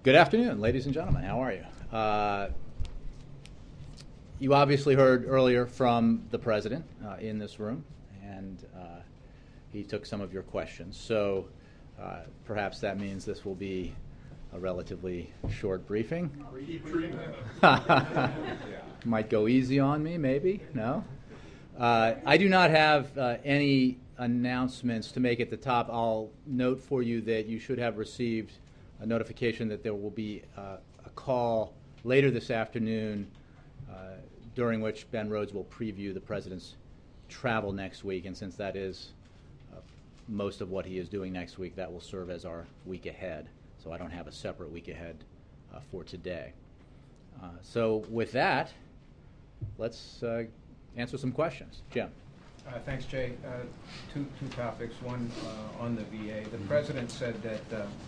Good afternoon, ladies and gentlemen. How are you? You obviously heard earlier from the President in this room, and he took some of your questions. So perhaps that means this will be a relatively short briefing. Might go easy on me, maybe? No? I do not have any announcements to make at the top. I'll note for you that you should have received a notification that there will be a call later this afternoon during which Ben Rhodes will preview the President's travel next week. And since that is most of what he is doing next week, that will serve as our week ahead. So I don't have a separate week ahead for today. So with that, let's answer some questions. Jim. Thanks, Jay. Two topics. One on the VA. The President said that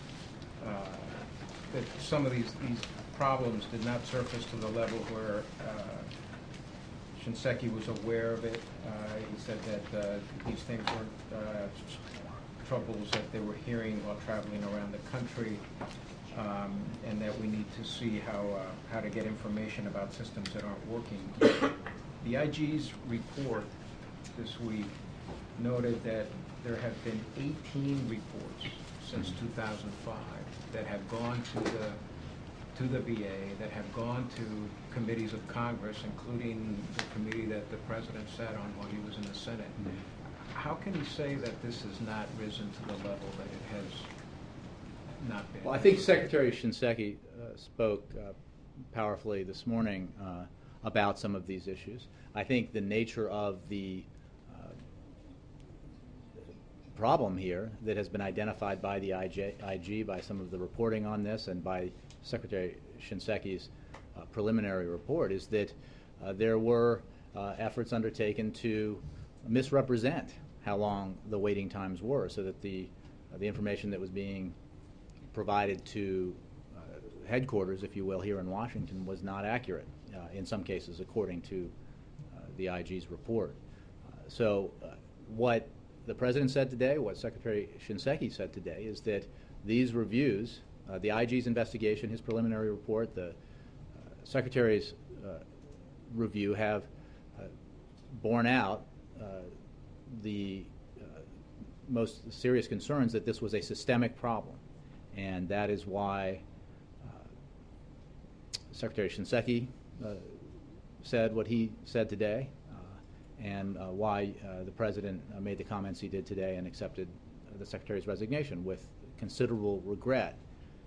some of these problems did not surface to the level where Shinseki was aware of it. He said that these things weren't troubles that they were hearing while traveling around the country, and that we need to see how to get information about systems that aren't working. The IG's report this week noted that there have been 18 reports since 2005 that have gone to the VA, that have gone to committees of Congress, including the committee that the President sat on while he was in the Senate. How can he say that this has not risen to the level that it has not been? Well, I think Secretary Shinseki spoke powerfully this morning about some of these issues. I think the nature of the problem here that has been identified by the IG, by some of the reporting on this, and by Secretary Shinseki's preliminary report, is that there were efforts undertaken to misrepresent how long the waiting times were, so that the information that was being provided to headquarters, if you will, here in Washington was not accurate in some cases, according to the IG's report. So what the President said today, what Secretary Shinseki said today, is that these reviews, the IG's investigation, his preliminary report, the Secretary's review, have borne out the most serious concerns that this was a systemic problem. And that is why Secretary Shinseki said what he said today, and why the President made the comments he did today and accepted the Secretary's resignation with considerable regret,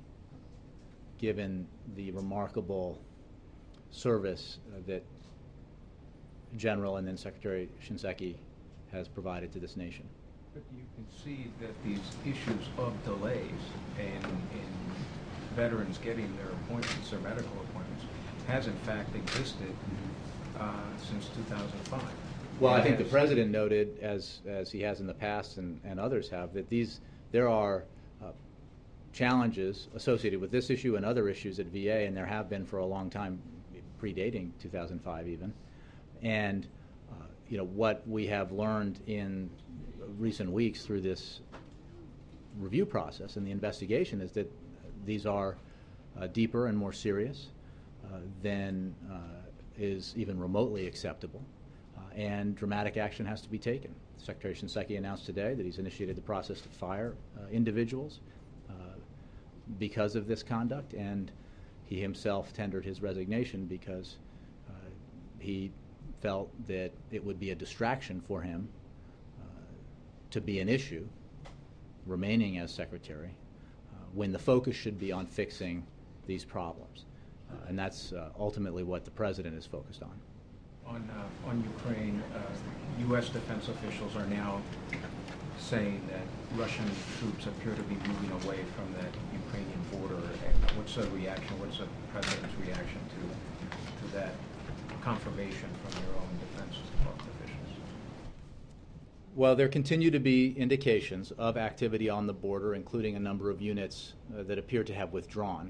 given the remarkable service that General and then Secretary Shinseki has provided to this nation. But you can see that these issues of delays in veterans getting their appointments, their medical appointments, has in fact existed since 2005. Well, I think the President noted, as he has in the past and others have, that there are challenges associated with this issue and other issues at VA, and there have been for a long time, predating 2005 even. And what we have learned in recent weeks through this review process and the investigation is that these are deeper and more serious than is even remotely acceptable. And dramatic action has to be taken. Secretary Shinseki announced today that he's initiated the process to fire individuals because of this conduct, and he himself tendered his resignation because he felt that it would be a distraction for him to be an issue remaining as Secretary when the focus should be on fixing these problems. And that's ultimately what the President is focused on. On Ukraine, U.S. defense officials are now saying that Russian troops appear to be moving away from that Ukrainian border. What's the reaction? What's the President's reaction to that confirmation from your own Defense Department officials? Well, there continue to be indications of activity on the border, including a number of units that appear to have withdrawn.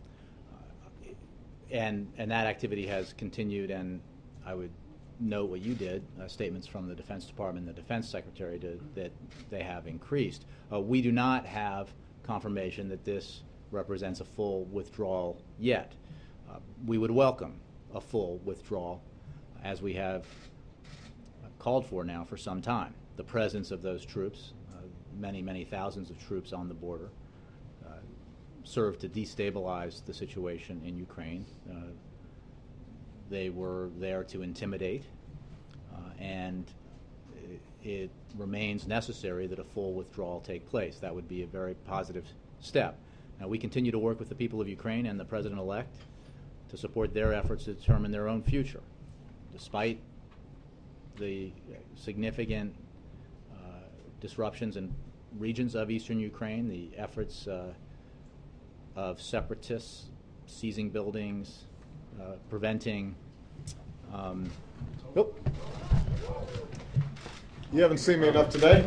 And that activity has continued, and I would note what you did, statements from the Defense Department and the Defense Secretary that they have increased. We do not have confirmation that this represents a full withdrawal yet. We would welcome a full withdrawal, as we have called for now for some time. The presence of those troops, many thousands of troops on the border, served to destabilize the situation in Ukraine. They were there to intimidate, and it remains necessary that a full withdrawal take place. That would be a very positive step. Now, we continue to work with the people of Ukraine and the President-elect to support their efforts to determine their own future. Despite the significant disruptions in regions of eastern Ukraine, the efforts of separatists seizing buildings, preventing... You haven't seen me enough today.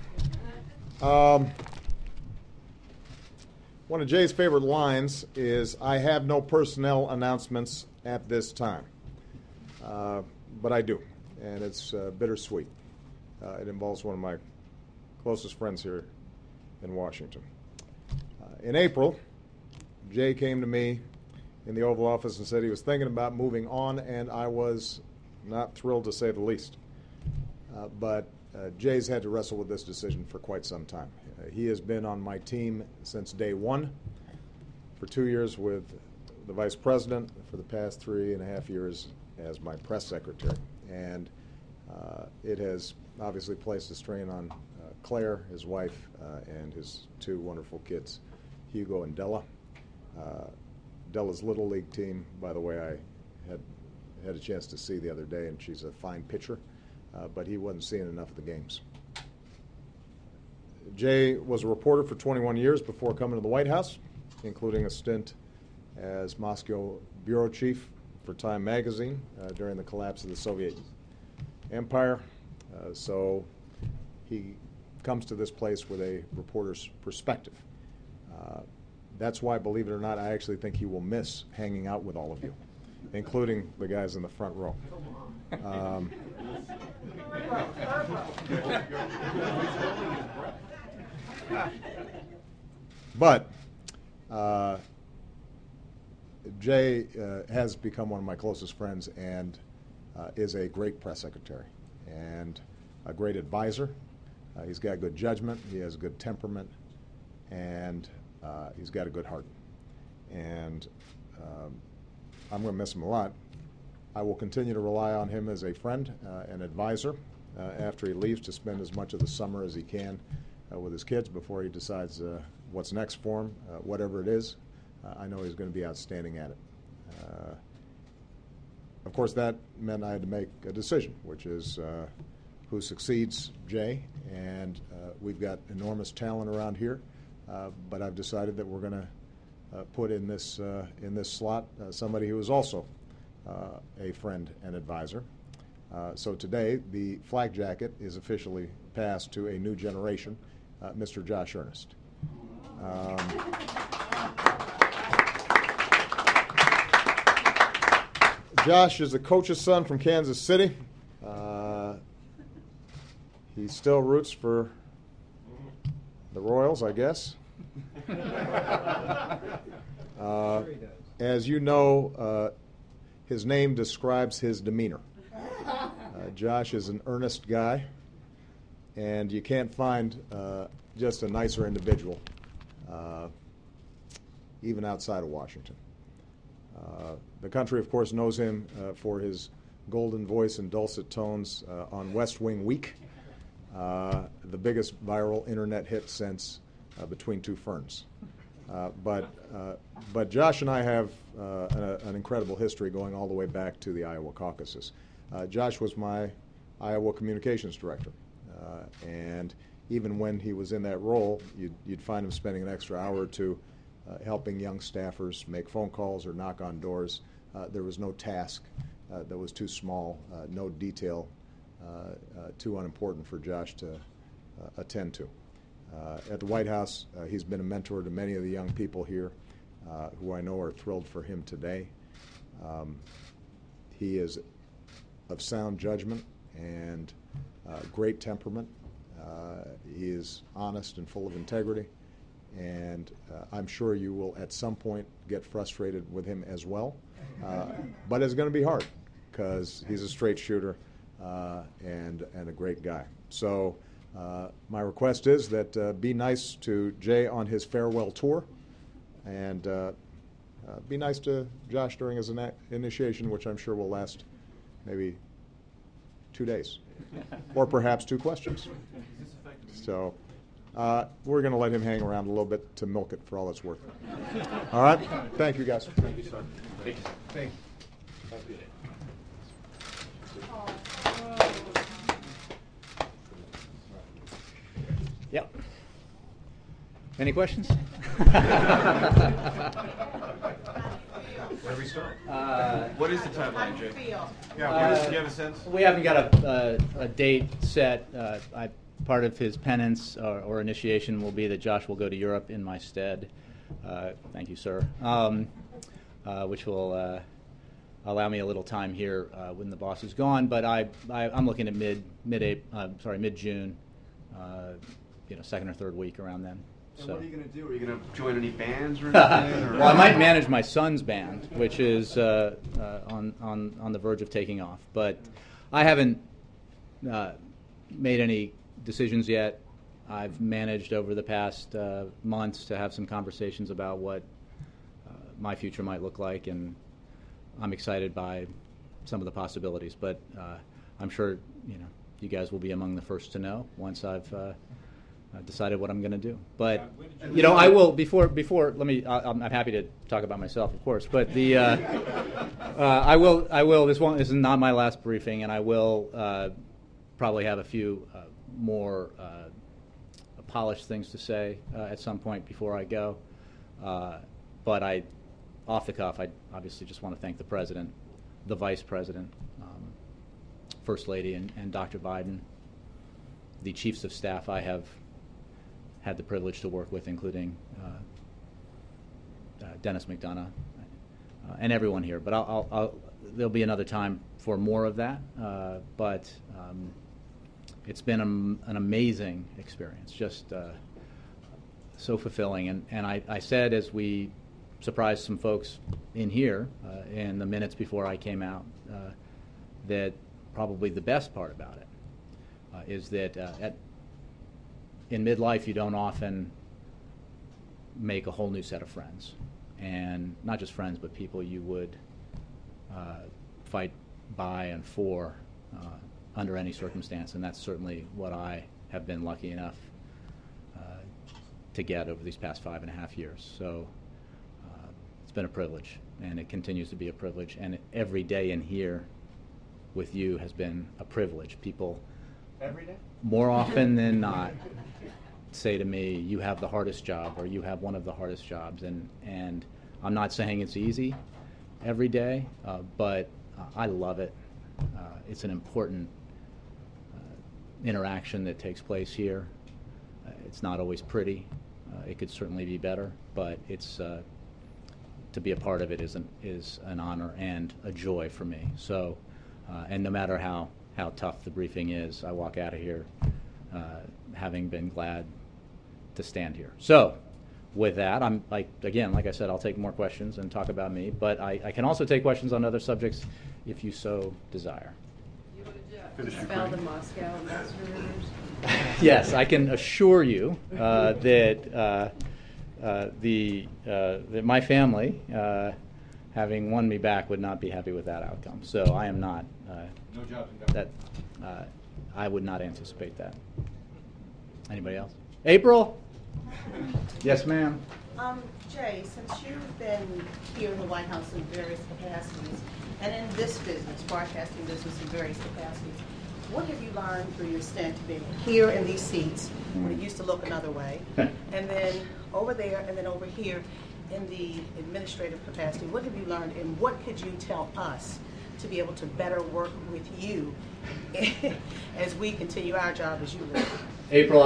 One of Jay's favorite lines is, "I have no personnel announcements at this time." But I do, and it's bittersweet. It involves one of my closest friends here in Washington. In April, Jay came to me in the Oval Office and said he was thinking about moving on, and I was not thrilled, to say the least. But Jay's had to wrestle with this decision for quite some time. He has been on my team since day one, for 2 years with the Vice President, for the past 3.5 years as my press secretary. And it has obviously placed a strain on Claire, his wife, and his 2 wonderful kids, Hugo and Della. Della's Little League team, by the way, I had a chance to see the other day, and she's a fine pitcher, but he wasn't seeing enough of the games. Jay was a reporter for 21 years before coming to the White House, including a stint as Moscow bureau chief for Time magazine during the collapse of the Soviet Empire. So he comes to this place with a reporter's perspective. That's why, believe it or not, I actually think he will miss hanging out with all of you, including the guys in the front row. But Jay has become one of my closest friends and is a great press secretary and a great advisor. He's got good judgment, he has good temperament, and he's got a good heart. And I'm going to miss him a lot. I will continue to rely on him as a friend and advisor after he leaves, to spend as much of the summer as he can with his kids before he decides what's next for him, whatever it is. I know he's going to be outstanding at it. Of course, that meant I had to make a decision, which is who succeeds Jay, and we've got enormous talent around here, but I've decided that we're going to put in this slot somebody who is also a friend and advisor. So today, the flak jacket is officially passed to a new generation, Mr. Josh Earnest. Josh is a coach's son from Kansas City. He still roots for the Royals, I guess. As you know, his name describes his demeanor. Josh is an earnest guy, and you can't find just a nicer individual, even outside of Washington. The country, of course, knows him for his golden voice and dulcet tones on West Wing Week, the biggest viral internet hit since Between Two Ferns. But Josh and I have an incredible history going all the way back to the Iowa caucuses. Josh was my Iowa communications director, and even when he was in that role, you'd find him spending an extra hour or two helping young staffers make phone calls or knock on doors. There was no task that was too small, no detail too unimportant for Josh to attend to. At the White House, he's been a mentor to many of the young people here who I know are thrilled for him today. He is of sound judgment and great temperament. He is honest and full of integrity, and I'm sure you will at some point get frustrated with him as well. But it's going to be hard because he's a straight shooter and a great guy. So my request is that be nice to Jay on his farewell tour, and be nice to Josh during his initiation, which I'm sure will last maybe 2 days, or perhaps 2 questions. So we're going to let him hang around a little bit to milk it for all it's worth. All right? Thank you, guys. Thank you, sir. Thank you. Yep. Any questions? Where do we start? What is the timeline, Jay? Yeah, Do you have a sense? We haven't got a date set. Part of his penance or initiation will be that Josh will go to Europe in my stead. Thank you, sir. Which will allow me a little time here when the boss is gone. But I'm looking at mid-June, second or third week around then. And So. what are you going to do? Are you going to join any bands or anything? Or? Well, I might manage my son's band, which is on the verge of taking off. But I haven't made any decisions yet. I've managed over the past months to have some conversations about what my future might look like, and I'm excited by some of the possibilities. But I'm sure you guys will be among the first to know once I've decided what I'm going to do. But I will before. Let me. I'm happy to talk about myself, of course. But the I will. This is not my last briefing, and I will probably have a few more polished things to say at some point before I go. But off the cuff, I obviously just want to thank the president, the vice president, First Lady, and Dr. Biden, the chiefs of staff I have had the privilege to work with, including Dennis McDonough, and everyone here. But there'll be another time for more of that. But it's been an amazing experience, just so fulfilling. And I said, as we surprised some folks in here in the minutes before I came out, that probably the best part about it is that in midlife you don't often make a whole new set of friends, and not just friends, but people you would fight by and for under any circumstance, and that's certainly what I have been lucky enough to get over these past 5.5 years. So it's been a privilege, and it continues to be a privilege, and every day in here with you has been a privilege. People Every day? more often than not say to me, you have the hardest job, or you have one of the hardest jobs, and I'm not saying it's easy every day, but I love it. It's an important interaction that takes place here. It's not always pretty. It could certainly be better, but it's to be a part of it is an honor and a joy for me. So, and no matter how tough the briefing is, I walk out of here having been glad to stand here. So, with that, I'm like I said, I'll take more questions and talk about me, but I can also take questions on other subjects if you so desire. You would dispel the Moscow ambassadors? Yes, I can assure you that my family, having won me back, would not be happy with that outcome. So I am not. No jobs in government. I would not anticipate that. Anybody else? April? Yes, ma'am. Jay, since you've been here in the White House in various capacities, and in this business, broadcasting business in various capacities, what have you learned through your stint being here in these seats, when it used to look another way, and then over there, and then over here in the administrative capacity? What have you learned, and what could you tell us to be able to better work with you as we continue our job as you live? April,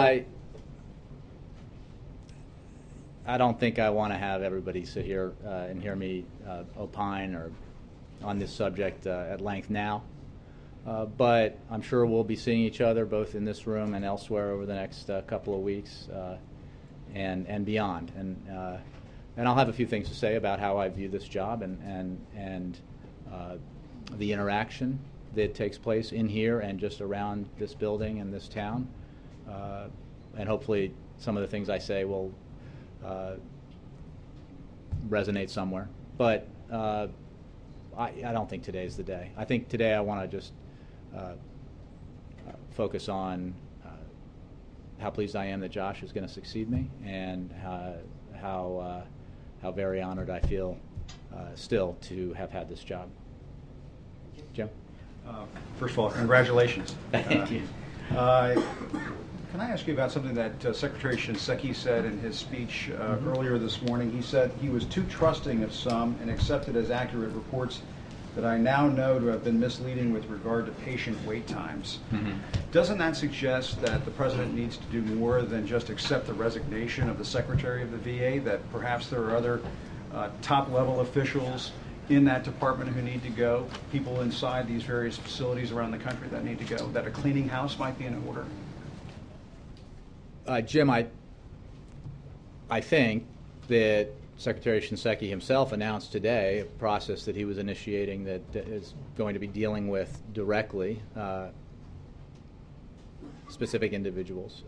I don't think I want to have everybody sit here and hear me opine or on this subject at length now. But I'm sure we'll be seeing each other both in this room and elsewhere over the next couple of weeks. and beyond. And I'll have a few things to say about how I view this job and the interaction that takes place in here and just around this building and this town. And hopefully some of the things I say will resonate somewhere. But I don't think today's the day. I think today I want to just focus on how pleased I am that Josh is going to succeed me, and how very honored I feel still to have had this job. Jim? First of all, congratulations. Thank you. Can I ask you about something that Secretary Shinseki said in his speech earlier this morning? He said he was too trusting of some and accepted as accurate reports that I now know to have been misleading with regard to patient wait times. Mm-hmm. Doesn't that suggest that the President needs to do more than just accept the resignation of the Secretary of the VA, that perhaps there are other top-level officials in that department who need to go, people inside these various facilities around the country that need to go, that a cleaning house might be in order? Jim, I think that Secretary Shinseki himself announced today a process that he was initiating that is going to be dealing with directly specific individuals.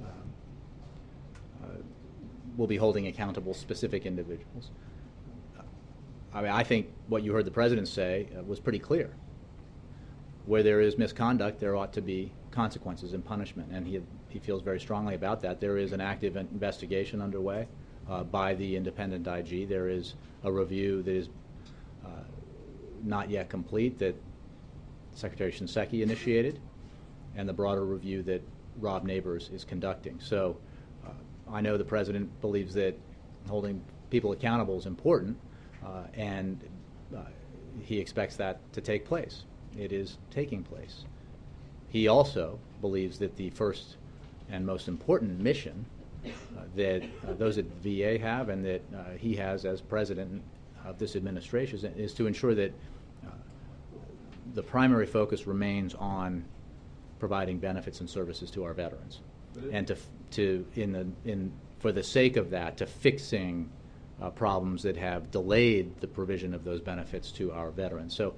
We'll be holding accountable specific individuals. I mean, I think what you heard the President say was pretty clear. Where there is misconduct, there ought to be consequences and punishment, and he feels very strongly about that. There is an active investigation underway by the independent IG. There is a review that is not yet complete that Secretary Shinseki initiated, and the broader review that Rob Neighbors is conducting. So I know the President believes that holding people accountable is important, and he expects that to take place. It is taking place. He also believes that the first and most important mission that those at VA have and that he has as president of this administration is to ensure that the primary focus remains on providing benefits and services to our veterans, and for the sake of that, to fixing problems that have delayed the provision of those benefits to our veterans. So,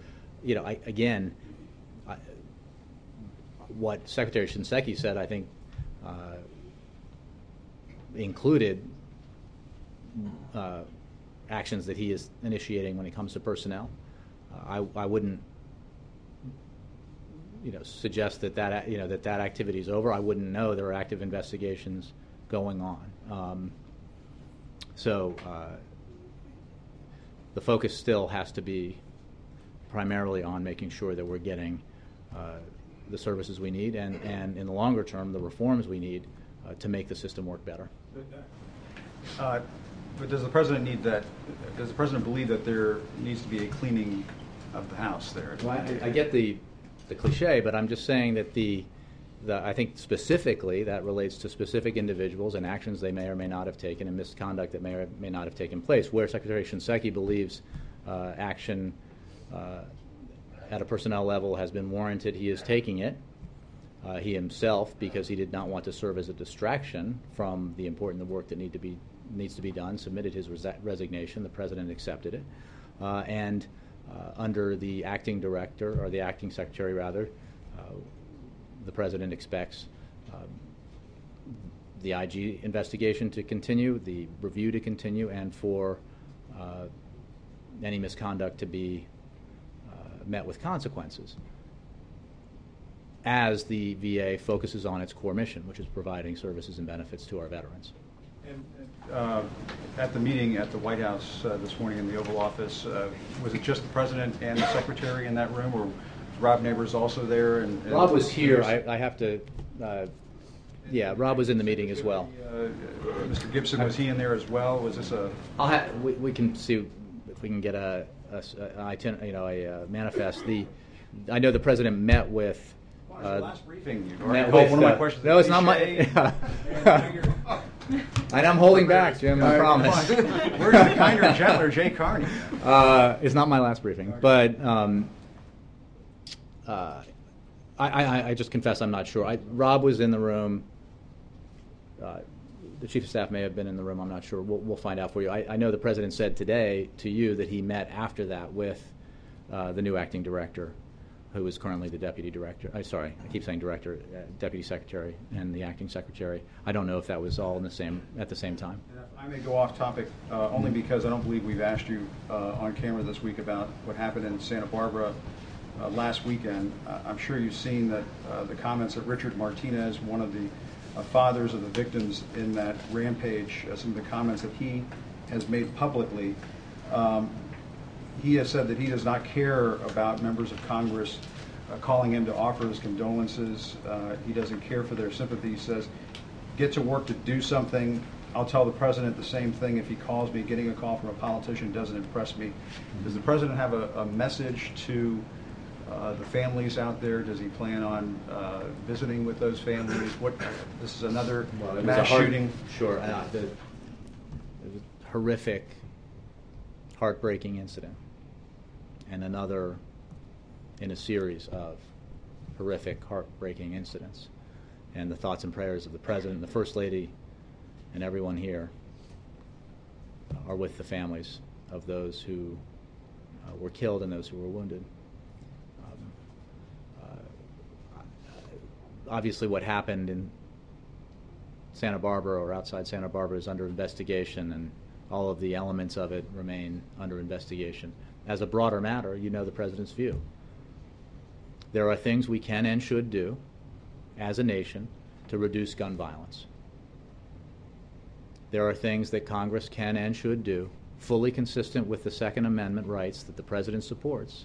what Secretary Shinseki said, I think, included actions that he is initiating when it comes to personnel. I wouldn't, suggest that activity is over. I wouldn't know there are active investigations going on. So the focus still has to be primarily on making sure that we're getting the services we need, and in the longer term, the reforms we need to make the system work better. But does the President need that? Does the President believe that there needs to be a cleaning of the house there? Well, I get the cliche, but I'm just saying that I think specifically that relates to specific individuals and actions they may or may not have taken and misconduct that may or may not have taken place. Where Secretary Shinseki believes action at a personnel level has been warranted, he is taking it. He himself, because he did not want to serve as a distraction from the important work that needs to be done, submitted his resignation. The President accepted it. And under the acting director, or the acting secretary rather, the President expects the IG investigation to continue, the review to continue, and for any misconduct to be met with consequences as the VA focuses on its core mission, which is providing services and benefits to our veterans. And at the meeting at the White House this morning in the Oval Office, was it just the President and the Secretary in that room, or was Rob Neighbors also there? And Rob was here. I have to, Rob was in the meeting as well. Mr. Gibson, was he in there as well? Was this a... we can see if we can get a manifest. I know the President met with... Well, your last briefing, you met with, one of my questions. No, it's not my... And I'm holding back, Jim, I promise. Where's the kinder, gentler Jay Carney? It's not my last briefing, but I just confess I'm not sure. Rob was in the room. the Chief of Staff may have been in the room. I'm not sure. We'll find out for you. I know the President said today to you that he met after that with the new acting director, who is currently the deputy director. I keep saying director, deputy secretary, and the acting secretary. I don't know if that was all at the same time. And if I may go off topic, only because I don't believe we've asked you on camera this week about what happened in Santa Barbara last weekend. I'm sure you've seen that the comments that Richard Martinez, one of the fathers of the victims in that rampage, some of the comments that he has made publicly. He has said that he does not care about members of Congress calling him to offer his condolences. He doesn't care for their sympathy. He says, get to work to do something. I'll tell the president the same thing if he calls me. Getting a call from a politician doesn't impress me. Does the president have a message to the families out there? Does he plan on visiting with those families? This is another mass shooting. Sure. It was a horrific, heartbreaking incident, and another in a series of horrific, heartbreaking incidents. And the thoughts and prayers of the President, the First Lady, and everyone here are with the families of those who were killed and those who were wounded. Obviously, what happened in Santa Barbara or outside Santa Barbara is under investigation, and all of the elements of it remain under investigation. As a broader matter, you know the President's view. There are things we can and should do as a nation to reduce gun violence. There are things that Congress can and should do, fully consistent with the Second Amendment rights that the President supports,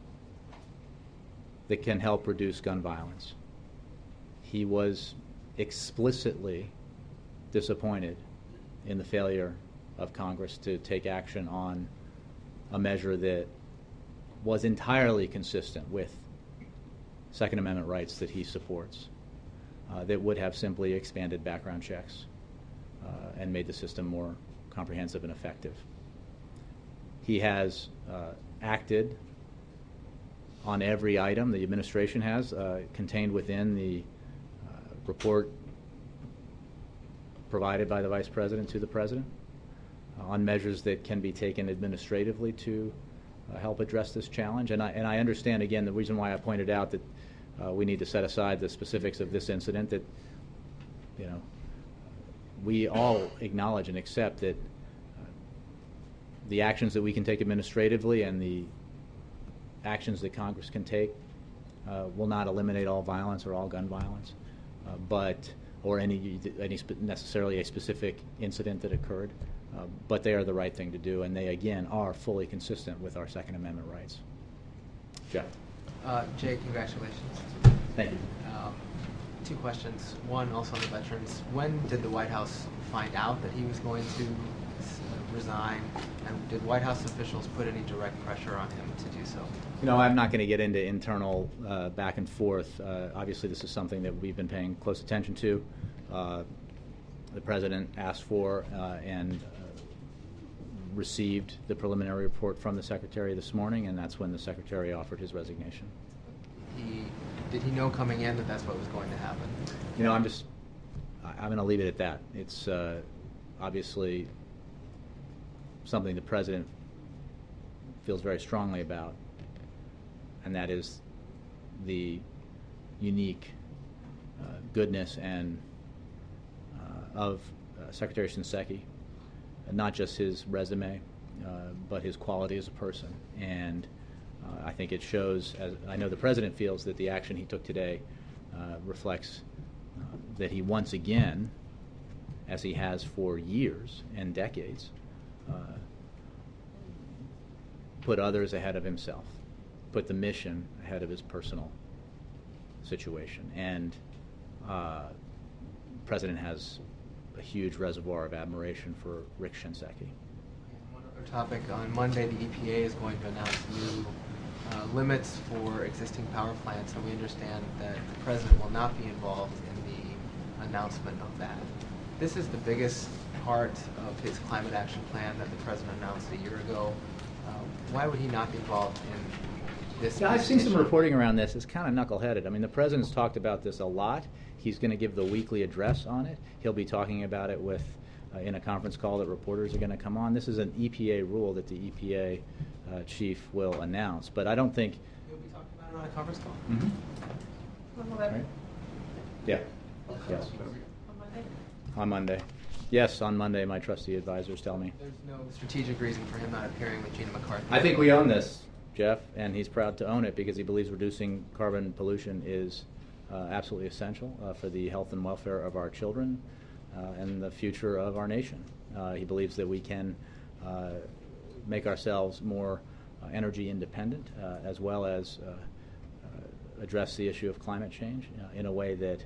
that can help reduce gun violence. He was explicitly disappointed in the failure of Congress to take action on a measure that was entirely consistent with Second Amendment rights that he supports, that would have simply expanded background checks and made the system more comprehensive and effective. He has acted on every item the administration has contained within the report provided by the Vice President to the President on measures that can be taken administratively to help address this challenge. And I understand, again, the reason why I pointed out that we need to set aside the specifics of this incident, that we all acknowledge and accept that the actions that we can take administratively and the actions that Congress can take will not eliminate all violence or all gun violence, or necessarily a specific incident that occurred, but they are the right thing to do, and they again are fully consistent with our Second Amendment rights. Jeff. Jay, congratulations. Thank you. Two questions. One, also on the veterans. When did the White House find out that he was going to resign, and did White House officials put any direct pressure on him to do so? I'm not going to get into internal back and forth. Obviously, this is something that we've been paying close attention to. The President asked for and received the preliminary report from the Secretary this morning, and that's when the Secretary offered his resignation. Did he know coming in that that's what was going to happen? I'm going to leave it at that. It's obviously something the President feels very strongly about, and that is the unique goodness and of Secretary Shinseki, not just his resume, but his quality as a person. And I think it shows, as I know the President feels, that the action he took today reflects that he once again, as he has for years and decades, put others ahead of himself, put the mission ahead of his personal situation. And the President has a huge reservoir of admiration for Rick Shinseki. One other topic. On Monday, the EPA is going to announce new limits for existing power plants, and we understand that the President will not be involved in the announcement of that. This is the biggest part of his climate action plan that the President announced a year ago. Why would he not be involved in this. Yeah, I've seen some issue. reporting around this. It's kind of knuckleheaded. I mean, the president's talked about this a lot. He's going to give the weekly address on it. He'll be talking about it with in a conference call that reporters are going to come on. This is an EPA rule that the EPA chief will announce. But I don't think. You'll be talking about it on a conference call. Mm-hmm. Right? Yeah. Yes. On Monday? On Monday. Yes, on Monday, my trustee advisors tell me. There's no strategic reason for him not appearing with Gina McCarthy. I think we own this, Jeff, and he's proud to own it because he believes reducing carbon pollution is absolutely essential for the health and welfare of our children and the future of our nation. He believes that we can make ourselves more energy independent as well as address the issue of climate change in a way that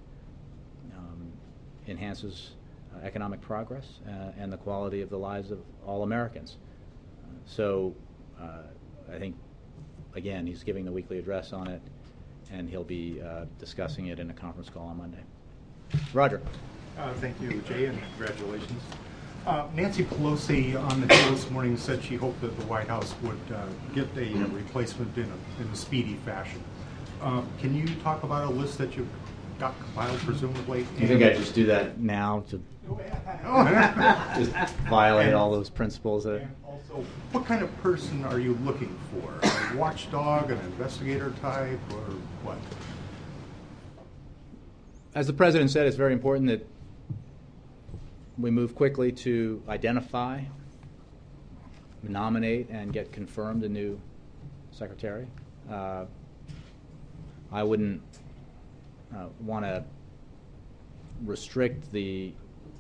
enhances economic progress and the quality of the lives of all Americans. So I think, again, he's giving the weekly address on it, and he'll be discussing it in a conference call on Monday. Roger. Thank you, Jay, and congratulations. Nancy Pelosi on the Hill this morning said she hoped that the White House would get a replacement in a speedy fashion. Can you talk about a list that you've got compiled, presumably? You think I'd just do that now to just violate all those principles? And also, what kind of person are you looking for? A watchdog, an investigator type, or what? As the president said, it's very important that we move quickly to identify, nominate, and get confirmed a new secretary. I wouldn't want to restrict the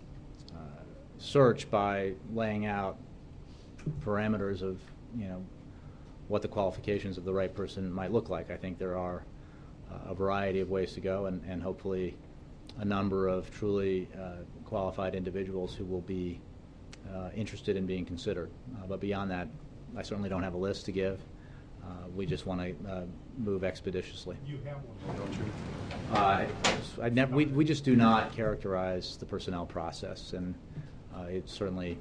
search by laying out parameters of, what the qualifications of the right person might look like. I think there are a variety of ways to go, and hopefully a number of truly qualified individuals who will be interested in being considered. But beyond that, I certainly don't have a list to give. We just want to move expeditiously. You have one, don't you? We just do not characterize the personnel process, and it's certainly,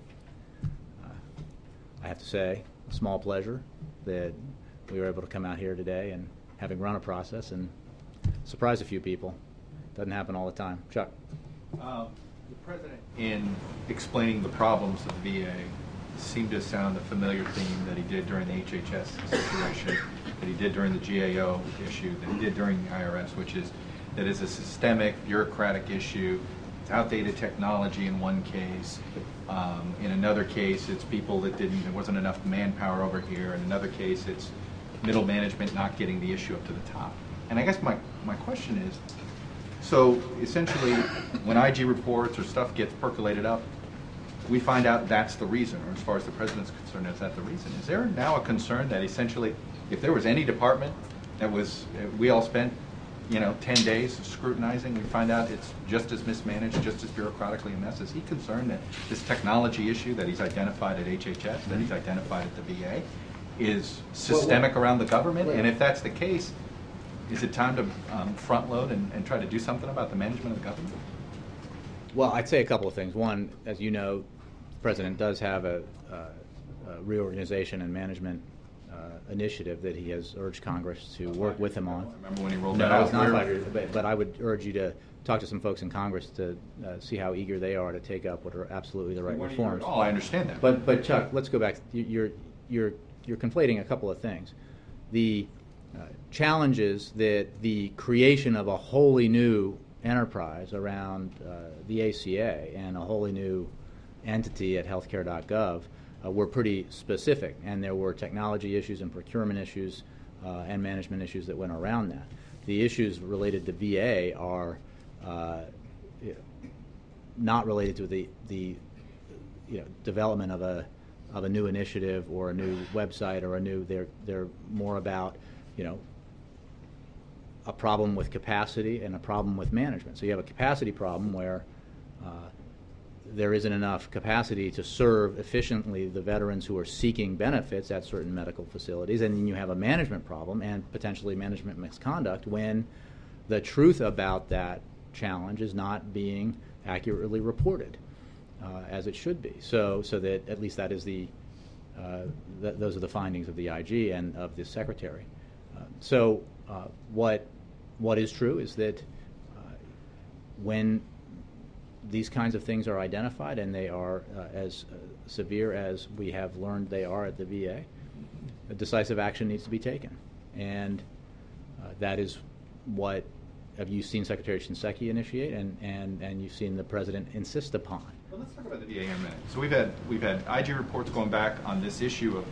I have to say, a small pleasure that we were able to come out here today and having run a process and surprise a few people. Doesn't happen all the time. Chuck. The president, in explaining the problems of the VA, seemed to sound a familiar theme that he did during the HHS situation, that he did during the GAO issue, that he did during the IRS, which is that it's a systemic, bureaucratic issue. It's outdated technology in one case. In another case, it's people that there wasn't enough manpower over here. In another case, it's middle management not getting the issue up to the top. And I guess my question is, so essentially, when IG reports or stuff gets percolated up, we find out that's the reason, or as far as the president's concerned, is that the reason? Is there now a concern that essentially, if there was any department that was, we all spent, 10 days scrutinizing, we find out it's just as mismanaged, just as bureaucratically a mess? Is he concerned that this technology issue that he's identified at HHS, that he's identified at the VA, is systemic around the government? And if that's the case, is it time to front load and try to do something about the management of the government? Well, I'd say a couple of things. One, as you know, the president does have a reorganization and management initiative that he has urged Congress to work with him on. Remember when he rolled No, that out? it's not 5 years, but I would urge you to talk to some folks in Congress to see how eager they are to take up what are absolutely the right reforms. Oh, I understand that. But Chuck, let's go back. You're conflating a couple of things. The challenges that the creation of a wholly new enterprise around the ACA and a wholly new entity at healthcare.gov were pretty specific, and there were technology issues and procurement issues and management issues that went around that. The issues related to VA are not related to the development of a new initiative or a new website or they're more about a problem with capacity and a problem with management. So you have a capacity problem where there isn't enough capacity to serve efficiently the veterans who are seeking benefits at certain medical facilities, and then you have a management problem and potentially management misconduct when the truth about that challenge is not being accurately reported as it should be. So that at least that is those are the findings of the IG and of the secretary. What is true is that when these kinds of things are identified and they are as severe as we have learned they are at the VA, a decisive action needs to be taken. And that is what you've seen Secretary Shinseki initiate and you've seen the President insist upon. Well, let's talk about the VA in a minute. So we've had IG reports going back on this issue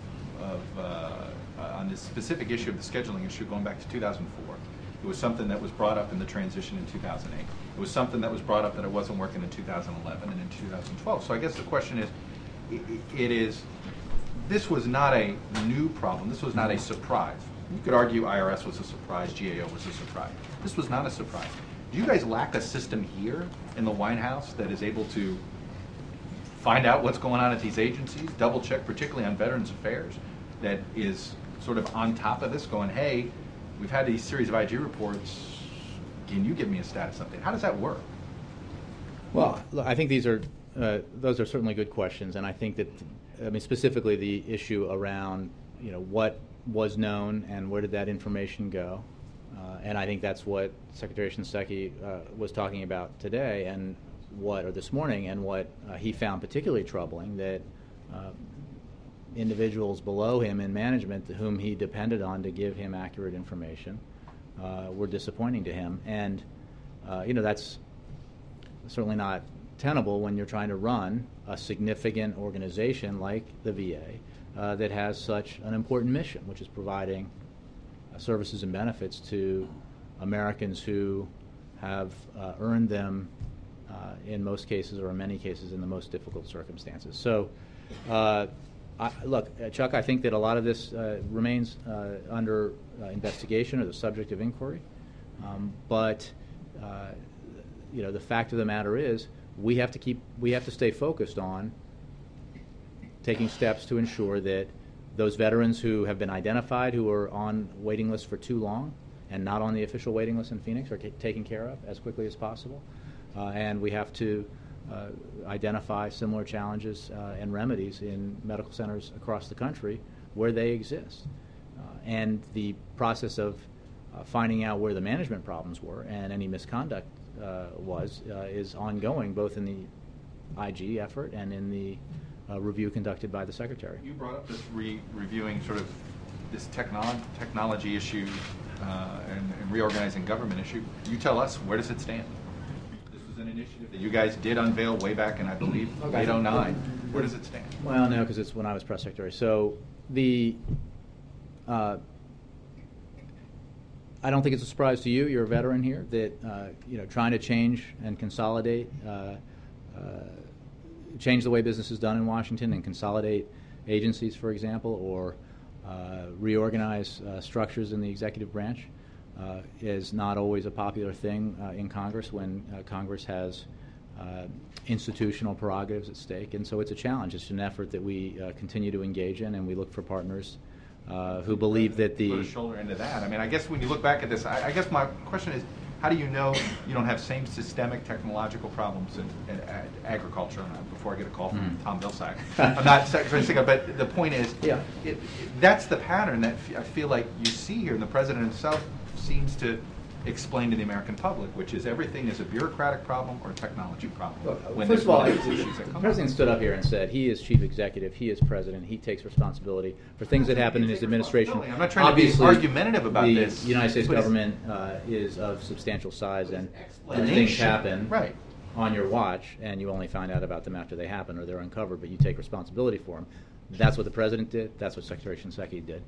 on this specific issue of the scheduling issue going back to 2004. It was something that was brought up in the transition in 2008. It was something that was brought up that it wasn't working in 2011 and in 2012. So I guess the question is, this was not a new problem. This was not a surprise. You could argue IRS was a surprise, GAO was a surprise. This was not a surprise. Do you guys lack a system here in the White House that is able to find out what's going on at these agencies, double check, particularly on Veterans Affairs, that is sort of on top of this going, hey, we've had these series of IG reports, can you give me a status update? How does that work? Well, I think those are certainly good questions, and I think that, specifically the issue around, what was known and where did that information go, and I think that's what Secretary Shinseki was talking about today, or this morning, and what he found particularly troubling, that individuals below him in management whom he depended on to give him accurate information were disappointing to him. And, that's certainly not tenable when you're trying to run a significant organization like the VA that has such an important mission, which is providing services and benefits to Americans who have earned them in most cases, or in many cases, in the most difficult circumstances. So, look, Chuck, I think that a lot of this remains under investigation or the subject of inquiry. But the fact of the matter is, we have to stay focused on taking steps to ensure that those veterans who have been identified, who are on waiting lists for too long and not on the official waiting list in Phoenix, are taken care of as quickly as possible. And we have to identify similar challenges and remedies in medical centers across the country where they exist. And the process of finding out where the management problems were and any misconduct is ongoing, both in the IG effort and in the review conducted by the Secretary. You brought up this reviewing sort of this technology issue and reorganizing government issue. You tell us, where does it stand? This was an initiative that you guys did unveil way back in, I believe, late 2009. Where does it stand? Well, no, because it's when I was press secretary. So I don't think it's a surprise to you. You're a veteran here that trying to change and consolidate, change the way business is done in Washington and consolidate agencies, for example, or reorganize structures in the executive branch is not always a popular thing in Congress when Congress has institutional prerogatives at stake. And so it's a challenge. It's an effort that we continue to engage in, and we look for partners who believe that the... Put a shoulder into that. I mean, I guess when you look back at this, I guess my question is, how do you know you don't have same systemic technological problems in agriculture? Before I get a call from Tom Vilsack, I'm not trying to think of, but the point is, that's the pattern that I feel like you see here, and the President himself seems to explain to the American public, which is everything is a bureaucratic problem or a technology problem. Look, first of all, the President stood up here and said he is chief executive, he is president, he takes responsibility for things that happen in his administration. I'm not trying to be argumentative about this. The United States government is of substantial size, and things happen on your watch, and you only find out about them after they happen or they're uncovered, but you take responsibility for them. That's what the President did. That's what Secretary Shinseki did.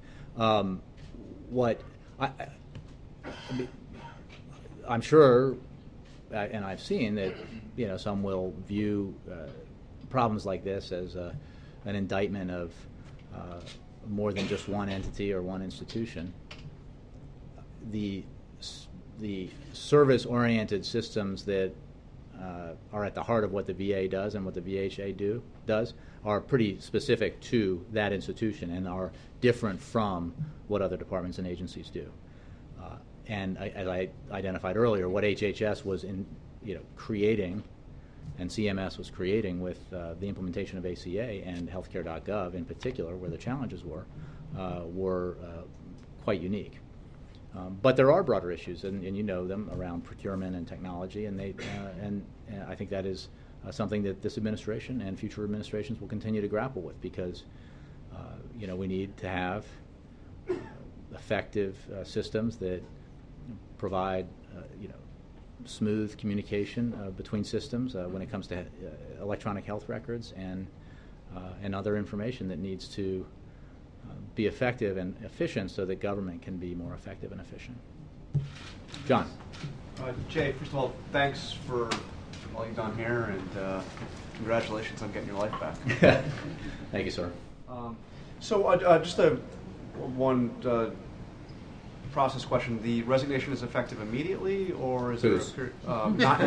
I'm sure, and I've seen that, some will view problems like this as an indictment of more than just one entity or one institution. The service-oriented systems that are at the heart of what the VA does and what the VHA does are pretty specific to that institution and are different from what other departments and agencies do. And as I identified earlier, what HHS was creating, and CMS was creating with the implementation of ACA and healthcare.gov in particular, where the challenges were quite unique. But there are broader issues, and you know them, around procurement and technology, and I think that is something that this administration and future administrations will continue to grapple with, because we need to have effective systems that provide smooth communication between systems when it comes to electronic health records and other information that needs to be effective and efficient so that government can be more effective and efficient. John. Jay, first of all, thanks for all you've done here, and congratulations on getting your life back. Thank you, sir. Just one process question. The resignation is effective immediately, or is there a period? Not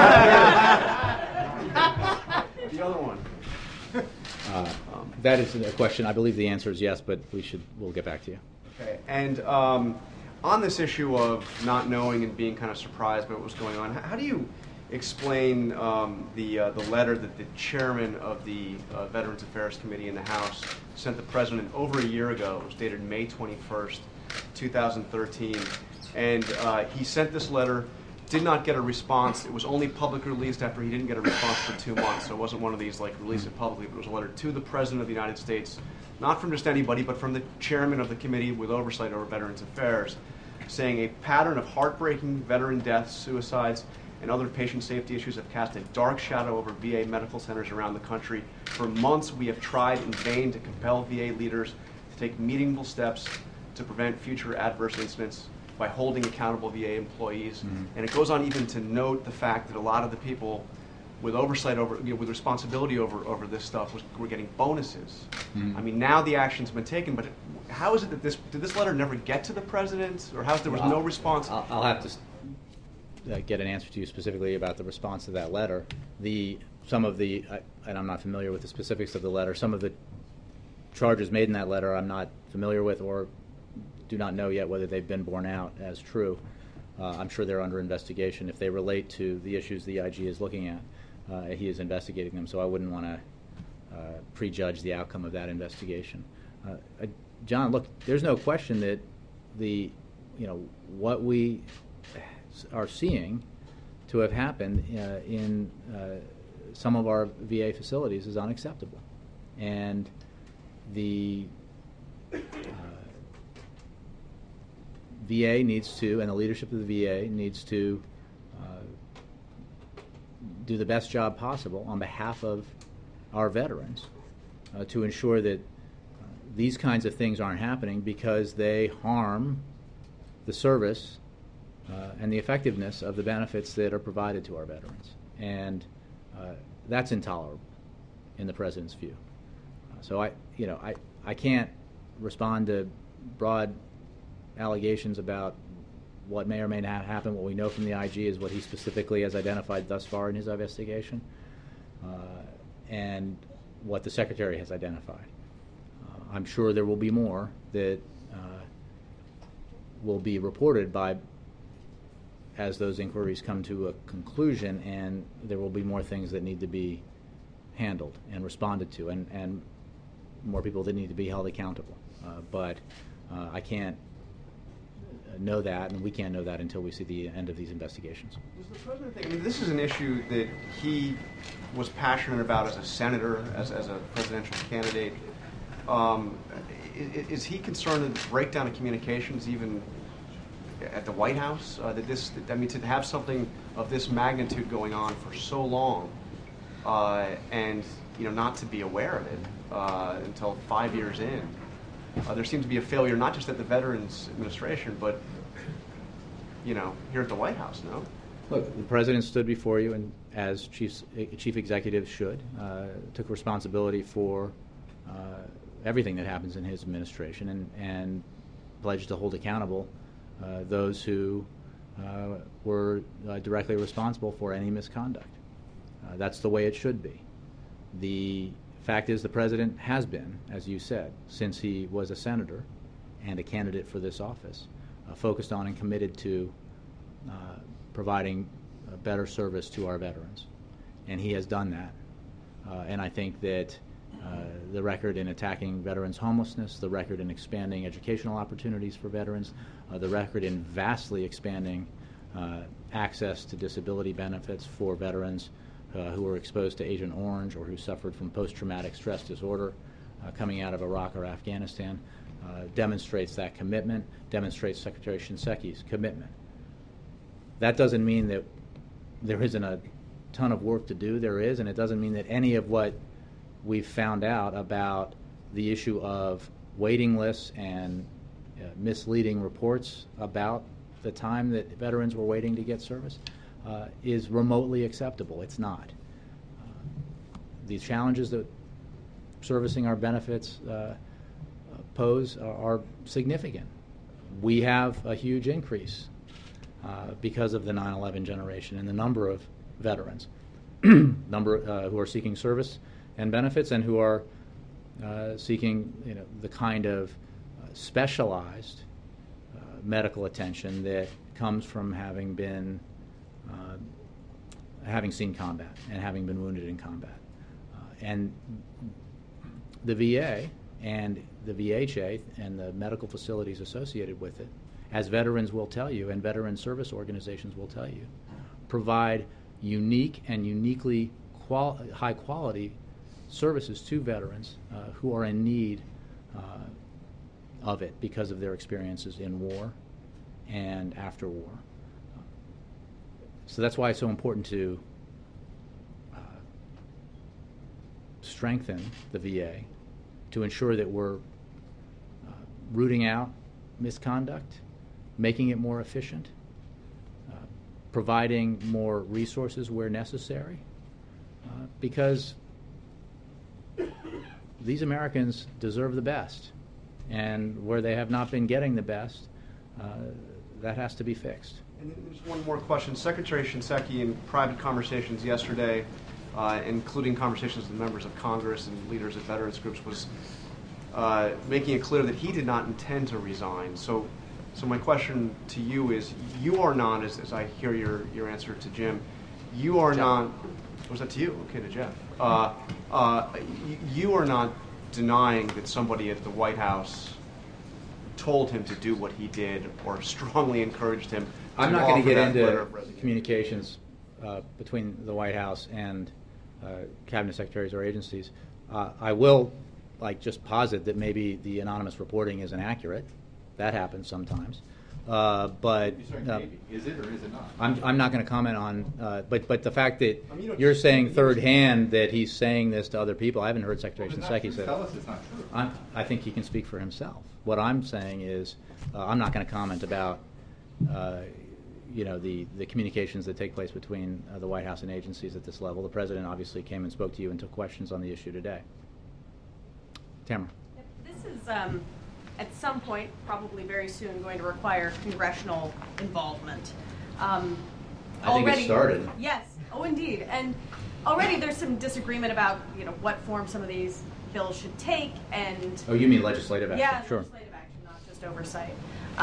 the other one. That is a question. I believe the answer is yes, but we'll get back to you. Okay. And on this issue of not knowing and being kind of surprised by what was going on, how do you explain the letter that the chairman of the Veterans Affairs Committee in the House sent the president over a year ago? It was dated May 21st, 2013. And he sent this letter, did not get a response. It was only publicly released after he didn't get a response for 2 months. So it wasn't one of these, like, release it publicly, but it was a letter to the President of the United States, not from just anybody, but from the chairman of the committee with oversight over Veterans Affairs, saying a pattern of heartbreaking veteran deaths, suicides, and other patient safety issues have cast a dark shadow over VA medical centers around the country. For months, we have tried in vain to compel VA leaders to take meaningful steps to prevent future adverse incidents by holding accountable VA employees. Mm-hmm. And it goes on even to note the fact that a lot of the people with oversight over, with responsibility over this stuff were getting bonuses. Mm-hmm. I mean, now the action's been taken, but how is it that did this letter never get to the president, or there was no response? I'll have to get an answer to you specifically about the response to that letter. And I'm not familiar with the specifics of the letter. Some of the charges made in that letter I'm not familiar with, or do not know yet whether they've been borne out as true. I'm sure they're under investigation. If they relate to the issues the IG is looking at, he is investigating them, so I wouldn't want to prejudge the outcome of that investigation. John, look, there's no question that what we are seeing to have happened in some of our VA facilities is unacceptable. And the VA needs to, and the leadership of the VA needs to do the best job possible on behalf of our veterans to ensure that these kinds of things aren't happening, because they harm the service and the effectiveness of the benefits that are provided to our veterans. And that's intolerable in the President's view. So I can't respond to broad allegations about what may or may not happen. What we know from the IG is what he specifically has identified thus far in his investigation, and what the Secretary has identified. I'm sure there will be more that will be reported as those inquiries come to a conclusion, and there will be more things that need to be handled and responded to, and more people that need to be held accountable. But I can't know that, and we can't know that until we see the end of these investigations. Does the President think, I mean, this is an issue that he was passionate about as a senator, as a presidential candidate. Is he concerned that the breakdown of communications, even at the White House, to have something of this magnitude going on for so long, and not to be aware of it until 5 years in? There seems to be a failure, not just at the Veterans Administration, but here at the White House. No. Look, the President stood before you, and as chief executive should, took responsibility for everything that happens in his administration, and pledged to hold accountable those who were directly responsible for any misconduct. That's the way it should be. The fact is, the President has been, as you said, since he was a senator and a candidate for this office, focused on and committed to providing better service to our veterans. And he has done that. And I think that the record in attacking veterans' homelessness, the record in expanding educational opportunities for veterans, the record in vastly expanding access to disability benefits for veterans who were exposed to Agent Orange or who suffered from post-traumatic stress disorder coming out of Iraq or Afghanistan, demonstrates that commitment, demonstrates Secretary Shinseki's commitment. That doesn't mean that there isn't a ton of work to do. There is, and it doesn't mean that any of what we've found out about the issue of waiting lists and misleading reports about the time that veterans were waiting to get service is remotely acceptable. It's not. The challenges that servicing our benefits pose are significant. We have a huge increase because of the 9/11 generation and the number of veterans who are seeking service and benefits and who are seeking the kind of specialized medical attention that comes from having seen combat and having been wounded in combat. And the VA and the VHA and the medical facilities associated with it, as veterans will tell you and veteran service organizations will tell you, provide unique and uniquely high-quality services to veterans who are in need of it because of their experiences in war and after war. So that's why it's so important to strengthen the VA to ensure that we're rooting out misconduct, making it more efficient, providing more resources where necessary, because these Americans deserve the best, and where they have not been getting the best, that has to be fixed. And there's one more question. Secretary Shinseki, in private conversations yesterday, including conversations with members of Congress and leaders of veterans groups, was making it clear that he did not intend to resign. So my question to you is, you are not, as I hear your answer to Jim, you are not, was that to you? Okay, to Jeff. You are not denying that somebody at the White House told him to do what he did or strongly encouraged him to I'm not going to get into resignation. communications between the White House and cabinet secretaries or agencies. I will just posit that maybe the anonymous reporting is inaccurate. That happens sometimes. But is it or is it not? I'm not going to comment on. But the fact that you're saying third hand that he's saying this to other people, I haven't heard Secretary Shinseki say. Tell us it's not true. I think he can speak for himself. What I'm saying is, I'm not going to comment about the communications that take place between the White House and agencies at this level. The President obviously came and spoke to you and took questions on the issue today. Tamara. This is, at some point, probably very soon, going to require congressional involvement. I think it started. Yes. Oh, indeed. And already there's some disagreement about what form some of these bills should take. And oh, you mean legislative action? Yeah, sure. Legislative action, not just oversight.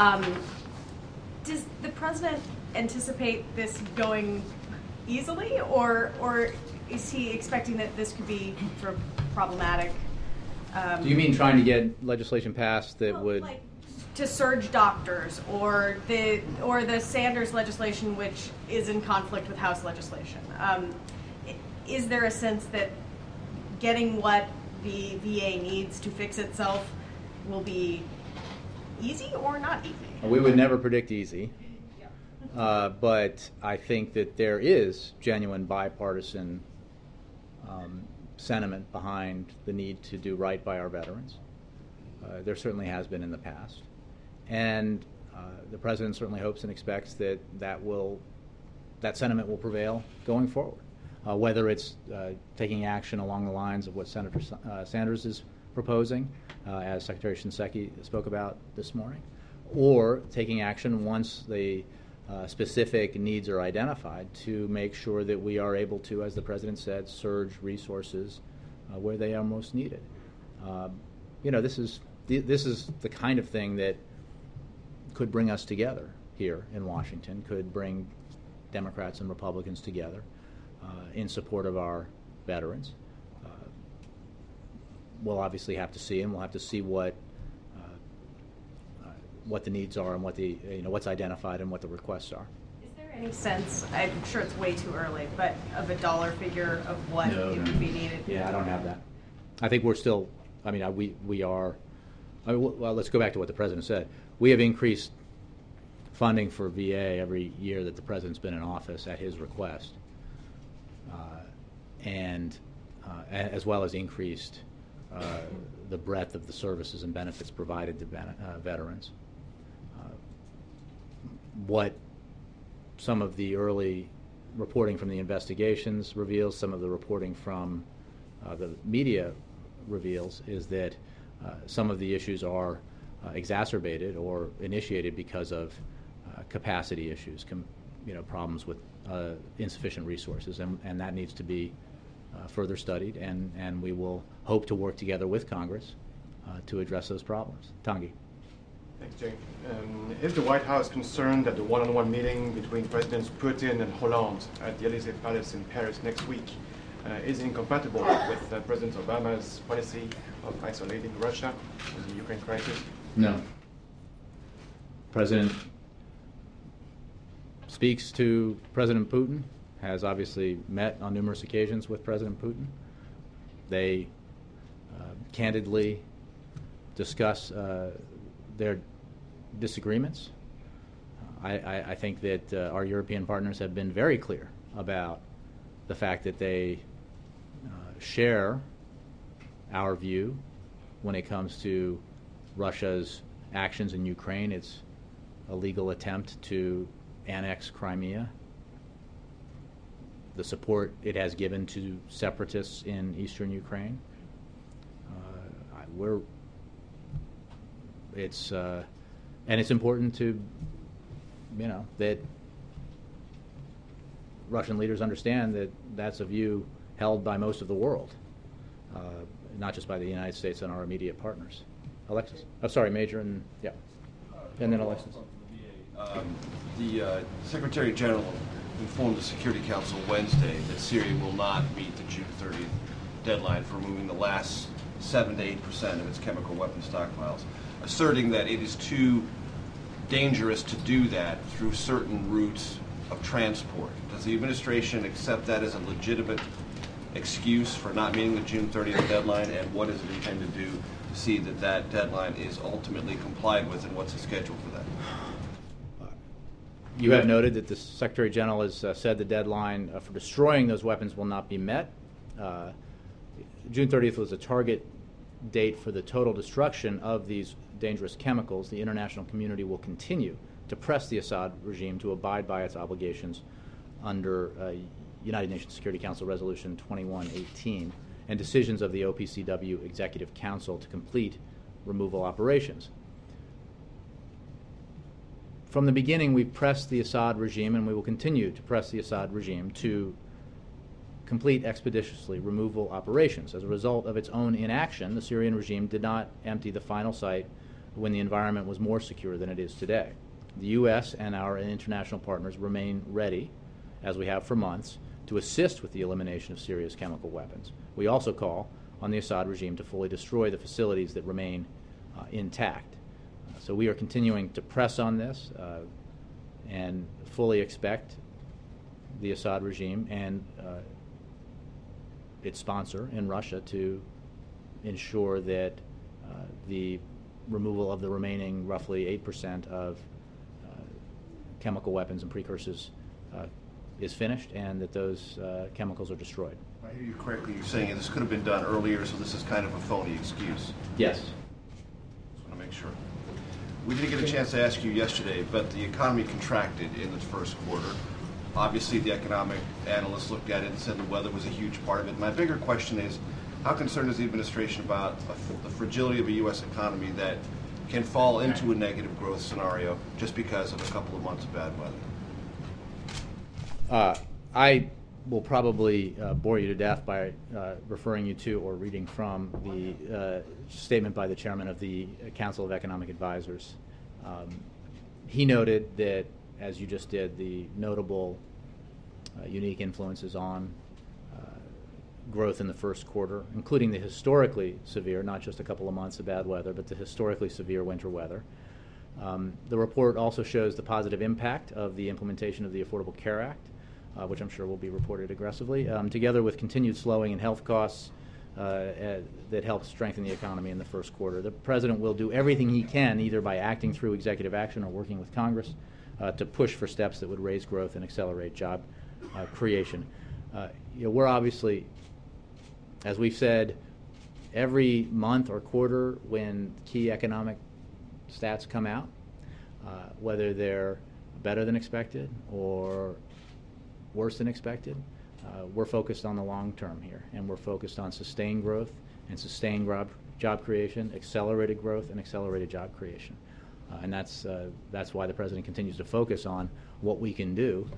Does the President anticipate this going easily, or is he expecting that this could be sort of problematic? Do you mean trying to get legislation passed that would to surge doctors, or the Sanders legislation, which is in conflict with House legislation? Is there a sense that getting what the VA needs to fix itself will be easy or not easy? We would never predict easy, but I think that there is genuine bipartisan sentiment behind the need to do right by our veterans. There certainly has been in the past. And the President certainly hopes and expects that that sentiment will prevail going forward, whether it's taking action along the lines of what Senator Sanders is proposing, as Secretary Shinseki spoke about this morning, or taking action once the specific needs are identified to make sure that we are able to, as the President said, surge resources where they are most needed. This is the kind of thing that could bring us together here in Washington, could bring Democrats and Republicans together in support of our veterans. we'll obviously have to see, and we'll have to see what the needs are and what's identified and what the requests are. Is there any sense, I'm sure it's way too early, but of a dollar figure of what it would be needed? Yeah, I don't have that. I think we're still, we are, well, let's go back to what the President said. We have increased funding for VA every year that the President's been in office at his request, and as well as increased the breadth of the services and benefits provided to veterans. What some of the early reporting from the investigations reveals, some of the reporting from the media reveals, is that some of the issues are exacerbated or initiated because of capacity issues, problems with insufficient resources, and that needs to be further studied, and we will hope to work together with Congress to address those problems. Tanguy. Thanks, Jay. Is the White House concerned that the one-on-one meeting between Presidents Putin and Hollande at the Élysée Palace in Paris next week is incompatible with President Obama's policy of isolating Russia and the Ukraine crisis? No. President speaks to President Putin, has obviously met on numerous occasions with President Putin. They candidly discuss their disagreements. I think that our European partners have been very clear about the fact that they share our view when it comes to Russia's actions in Ukraine, its illegal attempt to annex Crimea, the support it has given to separatists in eastern Ukraine. And it's important to, that Russian leaders understand that that's a view held by most of the world, not just by the United States and our immediate partners. Alexis. Oh, sorry, Major, and yeah. And then Alexis. The Secretary General informed the Security Council Wednesday that Syria will not meet the June 30th deadline for removing the last 7 to 8% of its chemical weapon stockpiles, asserting that it is too dangerous to do that through certain routes of transport. Does the administration accept that as a legitimate excuse for not meeting the June 30th deadline, and what does it intend to do to see that that deadline is ultimately complied with, and what's the schedule for that? You have noted that the Secretary General has said the deadline for destroying those weapons will not be met. June 30th was a target date for the total destruction of these dangerous chemicals. The international community will continue to press the Assad regime to abide by its obligations under United Nations Security Council Resolution 2118 and decisions of the OPCW Executive Council to complete removal operations. From the beginning, we've pressed the Assad regime, and we will continue to press the Assad regime to complete expeditiously removal operations. As a result of its own inaction, the Syrian regime did not empty the final site when the environment was more secure than it is today. The U.S. and our international partners remain ready, as we have for months, to assist with the elimination of Syria's chemical weapons. We also call on the Assad regime to fully destroy the facilities that remain intact. So we are continuing to press on this and fully expect the Assad regime and its sponsor in Russia to ensure that the removal of the remaining roughly 8% of chemical weapons and precursors is finished, and that those chemicals are destroyed. If I hear you correctly, you're saying this could have been done earlier, so this is kind of a phony excuse. Yes. Just want to make sure. We didn't get a chance to ask you yesterday, but the economy contracted in the first quarter. Obviously, the economic analysts looked at it and said the weather was a huge part of it. My bigger question is, how concerned is the administration about the fragility of a U.S. economy that can fall into a negative growth scenario just because of a couple of months of bad weather? I will probably bore you to death by referring you to or reading from the statement by the chairman of the Council of Economic Advisors. He noted that, as you just did, the notable unique influences on growth in the first quarter, including the historically severe, not just a couple of months of bad weather, but the historically severe winter weather. The report also shows the positive impact of the implementation of the Affordable Care Act, which I'm sure will be reported aggressively, together with continued slowing in health costs that helps strengthen the economy in the first quarter. The President will do everything he can, either by acting through executive action or working with Congress, to push for steps that would raise growth and accelerate job creation. We're obviously, as we've said, every month or quarter when key economic stats come out, whether they're better than expected or worse than expected, we're focused on the long term here, and we're focused on sustained growth and sustained job creation, accelerated growth and accelerated job creation. And that's why the President continues to focus on what we can do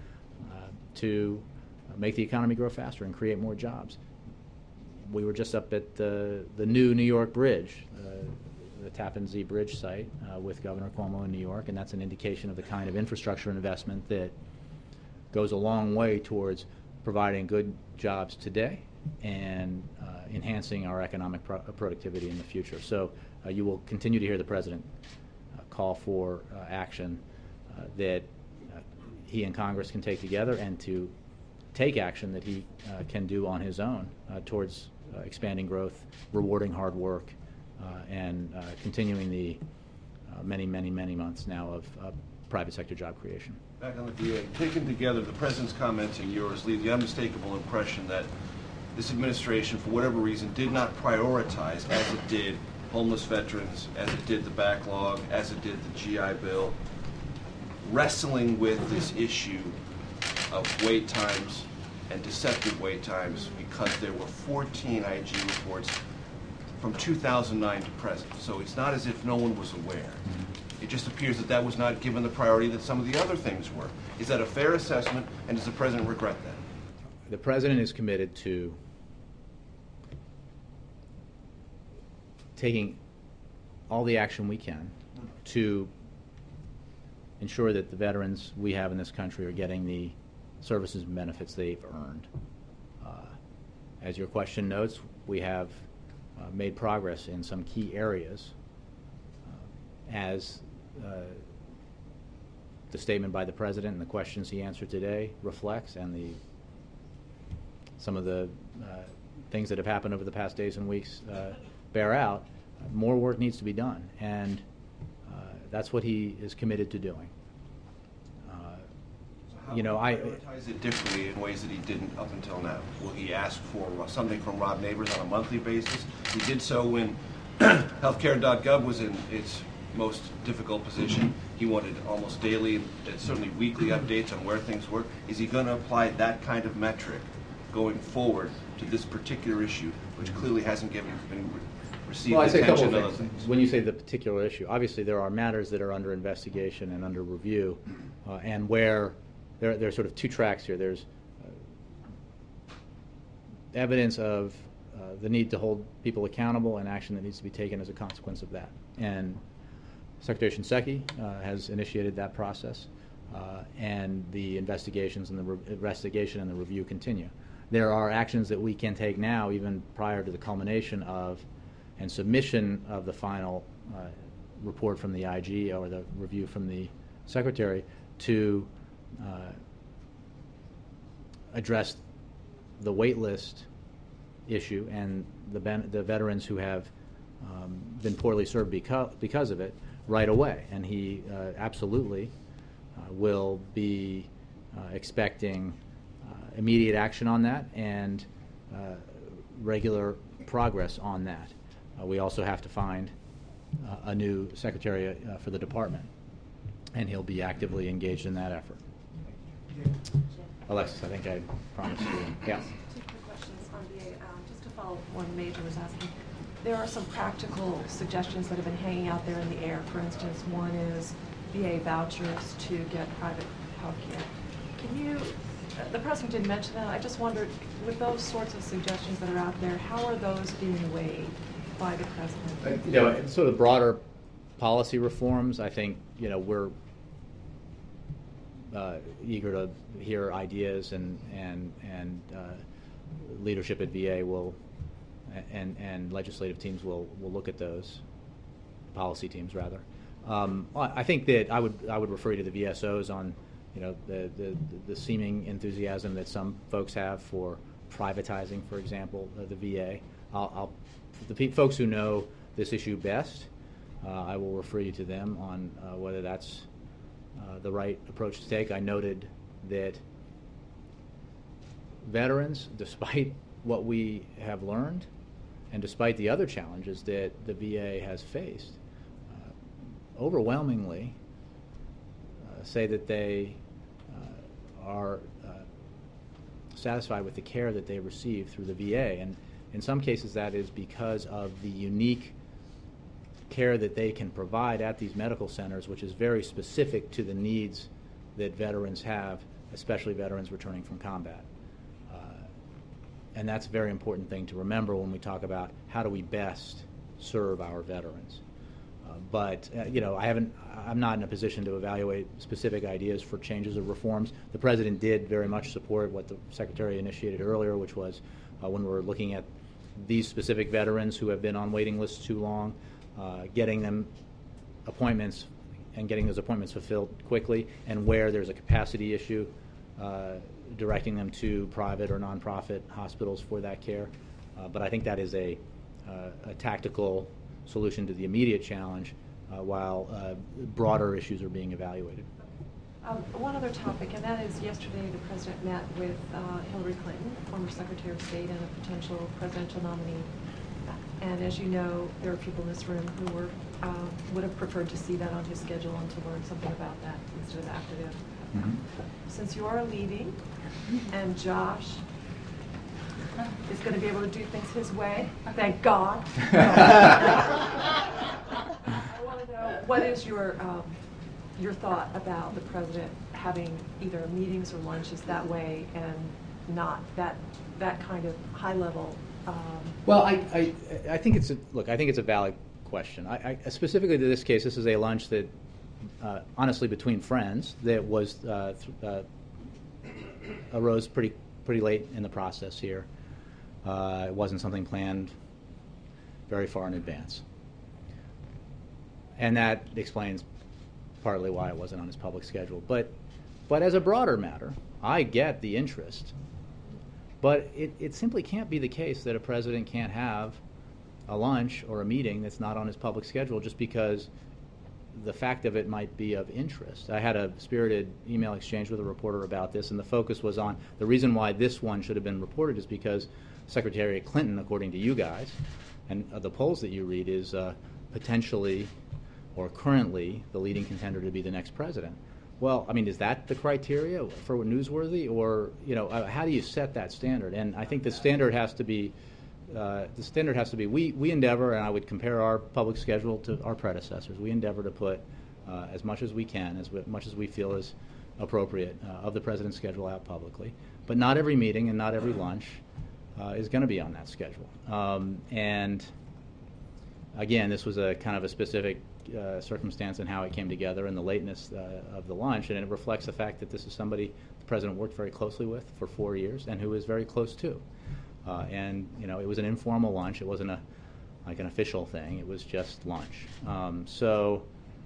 to make the economy grow faster and create more jobs. We were just up at the new New York Bridge, the Tappan Zee Bridge site with Governor Cuomo in New York, and that's an indication of the kind of infrastructure investment that goes a long way towards providing good jobs today and enhancing our economic productivity in the future. So you will continue to hear the President call for action that he and Congress can take together, and to take action that he can do on his own towards expanding growth, rewarding hard work, and continuing the many months now of private sector job creation. Back on the VA, taken together, the President's comments and yours leave the unmistakable impression that this administration, for whatever reason, did not prioritize, as it did homeless veterans, as it did the backlog, as it did the GI Bill, wrestling with this issue of wait times and deceptive wait times, because there were 14 IG reports from 2009 to present. So it's not as if no one was aware. It just appears that that was not given the priority that some of the other things were. Is that a fair assessment, and does the President regret that? The President is committed to taking all the action we can to ensure that the veterans we have in this country are getting the services and benefits they've earned. As your question notes, we have made progress in some key areas, as the statement by the President and the questions he answered today reflects, and some of the things that have happened over the past days and weeks bear out. More work needs to be done, and that's what he is committed to doing. How will he prioritize it differently in ways that he didn't up until now? Will he ask for something from Rob Neighbors on a monthly basis? He did so when healthcare.gov was in its most difficult position. He wanted almost daily and certainly weekly updates on where things were. Is he going to apply that kind of metric going forward to this particular issue, which clearly hasn't been received well, I say attention a couple and of things. other things? When you say the particular issue, obviously there are matters that are under investigation and under review, and where there are sort of two tracks here. There's evidence of the need to hold people accountable and action that needs to be taken as a consequence of that. And Secretary Shinseki has initiated that process, and the investigations and the investigation and the review continue. There are actions that we can take now, even prior to the culmination of and submission of the final report from the IG or the review from the Secretary, to address the wait list issue and the veterans who have been poorly served because of it right away. And he absolutely will be expecting immediate action on that and regular progress on that. We also have to find a new secretary for the department, and he'll be actively engaged in that effort. Alexis, I think I promised you. Yes. Two quick questions on VA. Just to follow up one Major was asking, there are some practical suggestions that have been hanging out there in the air. For instance, one is VA vouchers to get private health care. Can you, the President didn't mention that, I just wondered, with those sorts of suggestions that are out there, how are those being weighed by the President? Sort of broader policy reforms, I think, we're eager to hear ideas and leadership at VA will, and legislative teams will look at those, policy teams rather. I think that I would refer you to the VSOs on, the seeming enthusiasm that some folks have for privatizing, for example, the VA. The folks who know this issue best, I will refer you to them on whether that's the right approach to take. I noted that veterans, despite what we have learned, and despite the other challenges that the VA has faced, overwhelmingly say that they are satisfied with the care that they receive through the VA. And in some cases that is because of the unique care that they can provide at these medical centers, which is very specific to the needs that veterans have, especially veterans returning from combat. And that's a very important thing to remember when we talk about how do we best serve our veterans. I'm not in a position to evaluate specific ideas for changes or reforms. The President did very much support what the Secretary initiated earlier, which was when we're looking at these specific veterans who have been on waiting lists too long, getting them appointments and getting those appointments fulfilled quickly, and where there's a capacity issue, directing them to private or nonprofit hospitals for that care. But I think that is a tactical solution to the immediate challenge while broader issues are being evaluated. One other topic, and that is yesterday the President met with Hillary Clinton, former Secretary of State and a potential presidential nominee. And as you know, there are people in this room who would have preferred to see that on his schedule and to learn something about that instead of after that. Mm-hmm. Since you are leaving, and Josh is going to be able to do things his way, thank God. I want to know, what is your thought about the President having either meetings or lunches that way and not that kind of high level? Well, I think it's a valid question. I specifically to this case, this is a lunch that, honestly, between friends, that was arose pretty late in the process here. It wasn't something planned very far in advance, and that explains partly why it wasn't on his public schedule. But as a broader matter, I get the interest. But it simply can't be the case that a president can't have a lunch or a meeting that's not on his public schedule just because the fact of it might be of interest. I had a spirited email exchange with a reporter about this, and the focus was on the reason why this one should have been reported is because Secretary Clinton, according to you guys, and the polls that you read, is potentially or currently the leading contender to be the next president. Well, I mean, is that the criteria for newsworthy, or how do you set that standard? And I think the standard has to be we endeavor, and I would compare our public schedule to our predecessors. We endeavor to put as much as we can, as much as we feel is appropriate of the president's schedule out publicly. But not every meeting and not every lunch is going to be on that schedule. And again, this was a kind of a specific circumstance in how it came together and the lateness of the lunch, and it reflects the fact that this is somebody the president worked very closely with for 4 years and who is very close to. And it was an informal lunch. It wasn't like an official thing. It was just lunch. So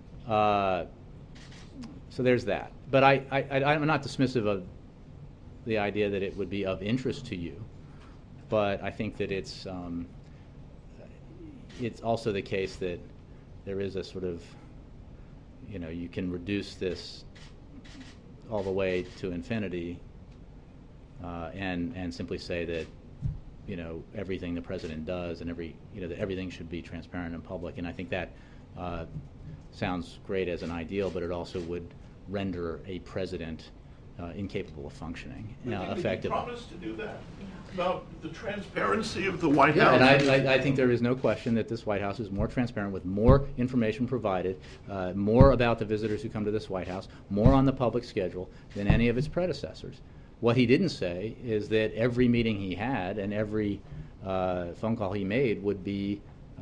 there's that. But I'm not dismissive of the idea that it would be of interest to you. But I think that it's also the case that there is a sort of, you can reduce this all the way to infinity and simply say that, everything the president does and that everything should be transparent and public. And I think that sounds great as an ideal, but it also would render a president incapable of functioning effectively. Did he promise to do that? About the transparency of the White Yeah, House? and I think there is no question that this White House is more transparent with more information provided, more about the visitors who come to this White House, more on the public schedule than any of its predecessors. What he didn't say is that every meeting he had and every phone call he made would be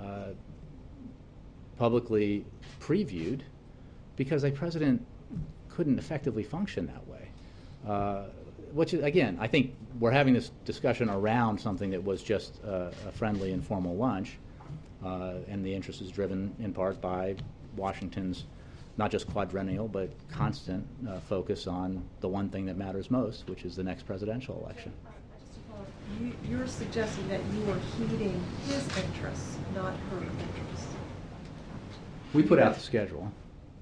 publicly previewed, because a president couldn't effectively function that way. which is, again, I think we're having this discussion around something that was just a friendly, informal lunch, and the interest is driven in part by Washington's not just quadrennial but constant focus on the one thing that matters most, which is the next presidential election. You're suggesting that you are heeding his interests, not her interests. We put out the schedule.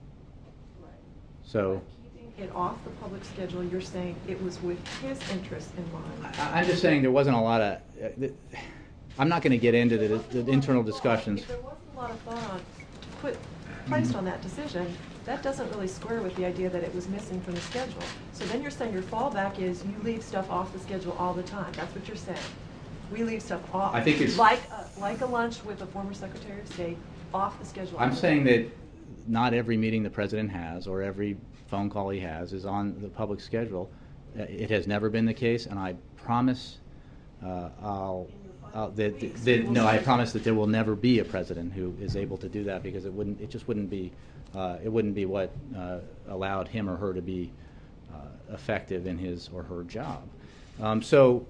So Keeping it off the public schedule, you're saying it was with his interests in mind. I'm just saying there wasn't a lot of. I'm not going to get into the internal discussions. If there wasn't a lot of thought placed on that decision, that doesn't really square with the idea that it was missing from the schedule. So then you're saying your fallback is you leave stuff off the schedule all the time. That's what you're saying. We leave stuff off. I think it's like a lunch with a former Secretary of State off the schedule. I'm saying that not every meeting the president has or every phone call he has is on the public schedule. It has never been the case, and I promise I promise that there will never be a president who is able to do that, because it wouldn't be what allowed him or her to be effective in his or her job. So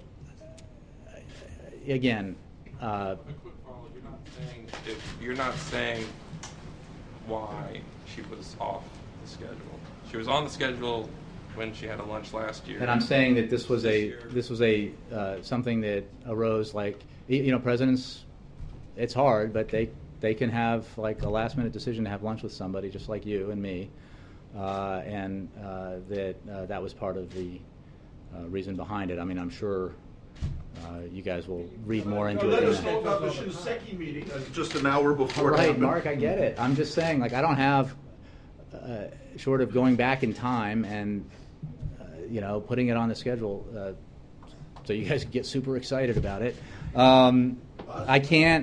again, a quick follow. You're not saying why she was off the schedule. She was on the schedule when she had a lunch last year. And I'm saying that this was something that arose, like, presidents, it's hard, but they can have like a last minute decision to have lunch with somebody just like you and me, and that was part of the reason behind it. I mean, I'm sure you guys will read more into it. Let us know about the Shinseki meeting just an hour before. Right, Mark, I get it. I'm just saying, like, I don't have, short of going back in time and, putting it on the schedule so you guys get super excited about it. I can't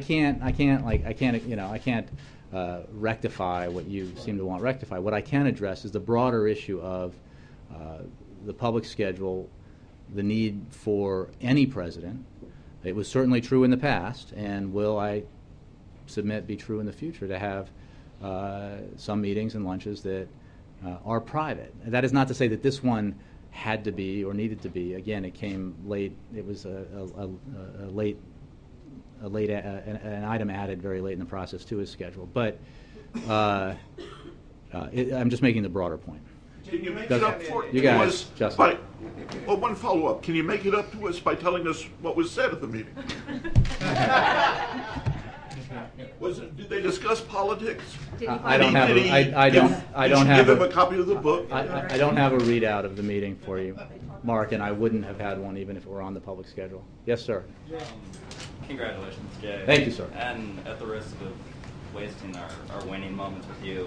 rectify what you seem to want rectified. What I can address is the broader issue of the public schedule, the need for any president. It was certainly true in the past, and will, I submit, be true in the future, to have some meetings and lunches that are private. That is not to say that this one had to be or needed to be. Again, it came late. It was an item added very late in the process to his schedule. But I'm just making the broader point. Can you make it up for you guys, Justin? One follow-up. Can you make it up to us by telling us what was said at the meeting? Did they discuss politics? I don't have. Did you give him a copy of the book? I don't have a readout of the meeting for you, Mark, and I wouldn't have had one even if it were on the public schedule. Yes, sir. Congratulations, Jay. Thank you, sir. And at the risk of wasting our waning moments with you,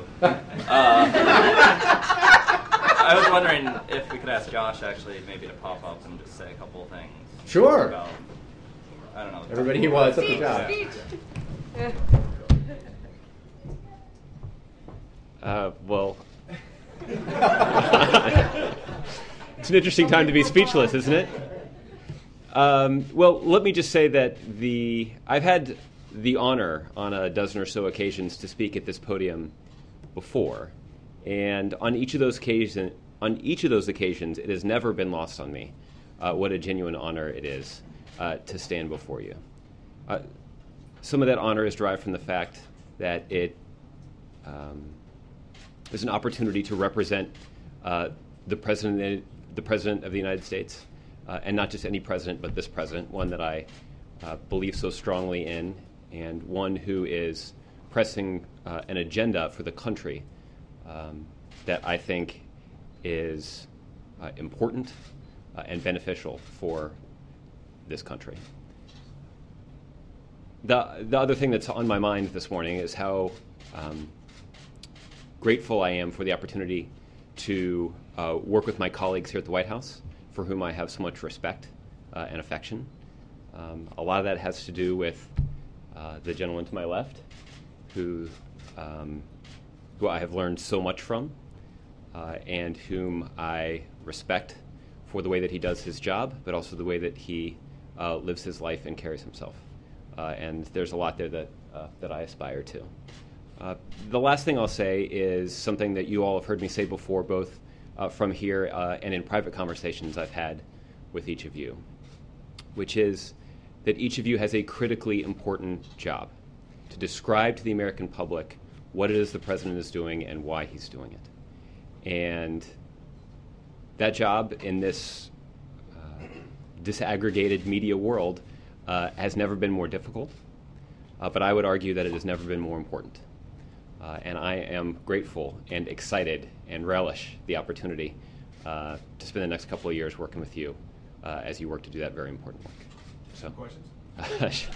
I was wondering if we could ask Josh actually maybe to pop up and just say a couple of things. Sure. About, I don't know. Everybody he was up to Josh. Well, it's an interesting time to be speechless, isn't it? Well, let me just say that I've had the honor on a dozen or so occasions to speak at this podium before, and on each of those occasions, it has never been lost on me what a genuine honor it is to stand before you. Some of that honor is derived from the fact that it is an opportunity to represent the President of the United States, and not just any president, but this president, one that I believe so strongly in, and one who is pressing an agenda for the country that I think is important and beneficial for this country. The other thing that's on my mind this morning is how grateful I am for the opportunity to work with my colleagues here at the White House, for whom I have so much respect and affection. A lot of that has to do with the gentleman to my left, who I have learned so much from, and whom I respect for the way that he does his job, but also the way that he lives his life and carries himself. And there's a lot there that I aspire to. The last thing I'll say is something that you all have heard me say before, both from here and in private conversations I've had with each of you, which is that each of you has a critically important job to describe to the American public what it is the president is doing and why he's doing it. And that job in this disaggregated media world has never been more difficult, but I would argue that it has never been more important. And I am grateful and excited and relish the opportunity to spend the next couple of years working with you as you work to do that very important work. So, questions?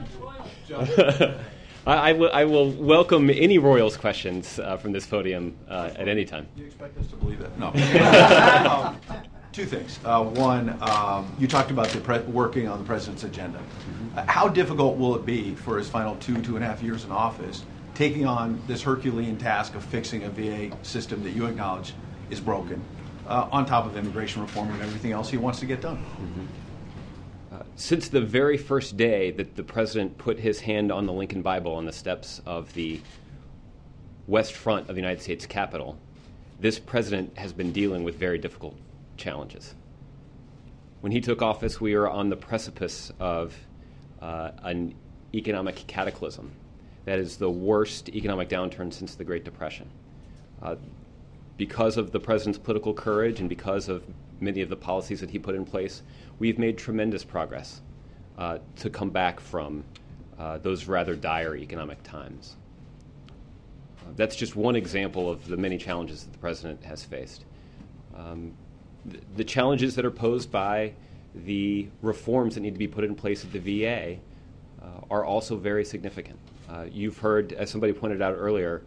I will welcome any Royals questions from this podium at any time. Do you expect us to believe that? No. Two things. One, you talked about working on the president's agenda. How difficult will it be for his final 2.5 years in office, taking on this Herculean task of fixing a VA system that you acknowledge is broken, on top of immigration reform and everything else he wants to get done? Since the very first day that the president put his hand on the Lincoln Bible on the steps of the west front of the United States Capitol, this president has been dealing with very difficult challenges. When he took office, we were on the precipice of an economic cataclysm. That is the worst economic downturn since the Great Depression. Because of the president's political courage and because of many of the policies that he put in place, we've made tremendous progress to come back from those rather dire economic times. That's just one example of the many challenges that the president has faced. The challenges that are posed by the reforms that need to be put in place at the VA are also very significant. You've heard, as somebody pointed out earlier,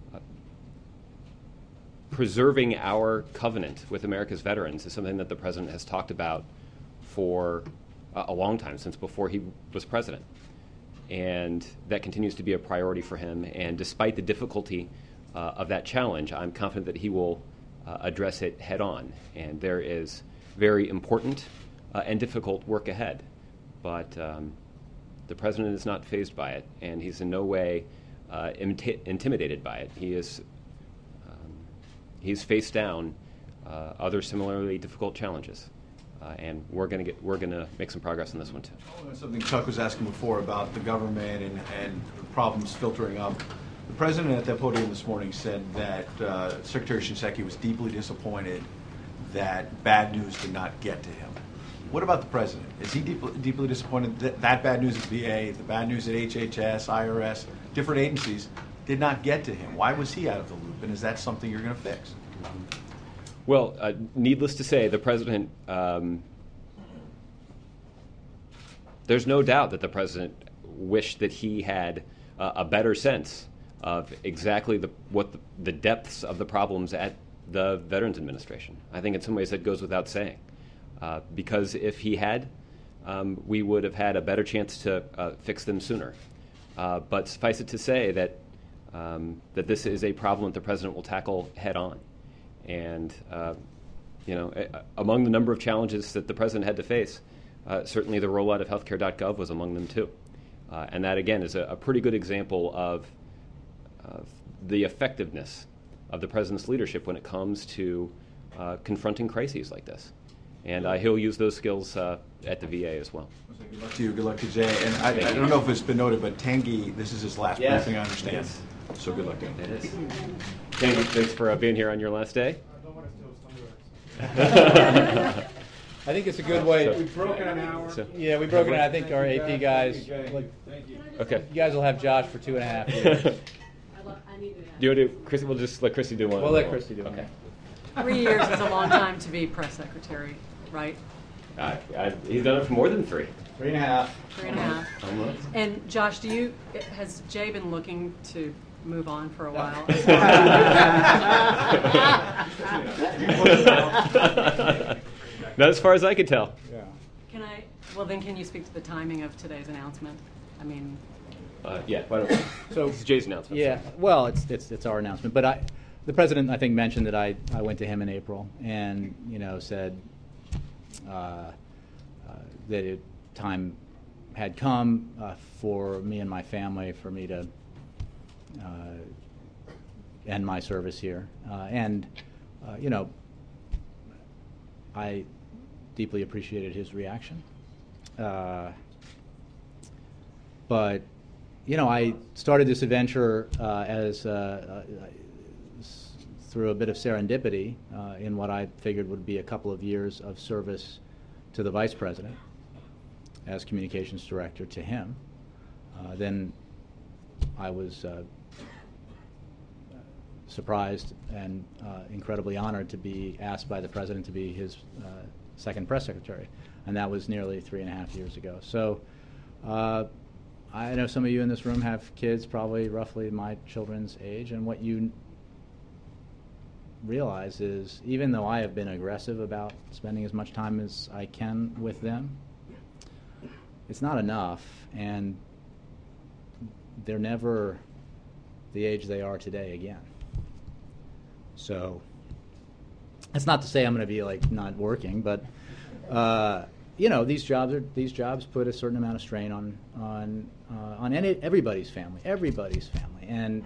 preserving our covenant with America's veterans is something that the president has talked about for a long time, since before he was president. And that continues to be a priority for him. And despite the difficulty of that challenge, I'm confident that he will address it head on. And there is very important and difficult work ahead. But the president is not fazed by it, and he's in no way intimidated by it. He's faced down other similarly difficult challenges, and we're going to make some progress on this one too. Something Chuck was asking before about the government and problems filtering up. The president at that podium this morning said that Secretary Shinseki was deeply disappointed that bad news did not get to him. What about the president? Is he deeply disappointed that bad news at VA, the bad news at HHS, IRS, different agencies did not get to him? Why was he out of the loop, and is that something you're going to fix? Well, needless to say, the president, there's no doubt that the president wished that he had a better sense of exactly what the depths of the problems at the Veterans Administration. I think in some ways that goes without saying, because if he had, we would have had a better chance to fix them sooner. But suffice it to say that this is a problem that the president will tackle head on. And, among the number of challenges that the president had to face, certainly the rollout of healthcare.gov was among them too. And that, again, is a pretty good example of the effectiveness of the president's leadership when it comes to confronting crises like this. And he'll use those skills at the VA as well. Good luck to you. Good luck to Jay. And I don't know if it's been noted, but Tanguy, this is his last briefing, I understand. Yes. So good luck to him. It is. Tanguy, thanks for being here on your last day. I don't want to steal some I think it's a good way. We've broken an hour. Yeah, we broke it. I think our AP guys. Thank you. Okay. You guys will have Josh for 2.5 years. Do you want to do, Chrissy? We'll just let Chrissy do one. We'll let Chrissy do one. Okay. 3 years is a long time to be press secretary, right? He's done it for more than 3. 3.5. 3.5. Almost. And Josh, has Jay been looking to move on for a while? Not as far as I could tell. Yeah. Can you speak to the timing of today's announcement? I mean, yeah. Why don't we? So it's Jay's announcement. Yeah. Well, it's our announcement, but the president I think mentioned that I went to him in April and said that time had come for me and my family for me to end my service here, and I deeply appreciated his reaction. But, you know, I started this adventure through a bit of serendipity in what I figured would be a couple of years of service to the Vice President as communications director to him. Then I was surprised and incredibly honored to be asked by the President to be his second press secretary, and that was nearly 3.5 years ago. So I know some of you in this room have kids probably roughly my children's age, and what you realize is even though I have been aggressive about spending as much time as I can with them, it's not enough, and they're never the age they are today again. So that's not to say I'm going to be like not working, but you know, these jobs put a certain amount of strain on everybody's family, and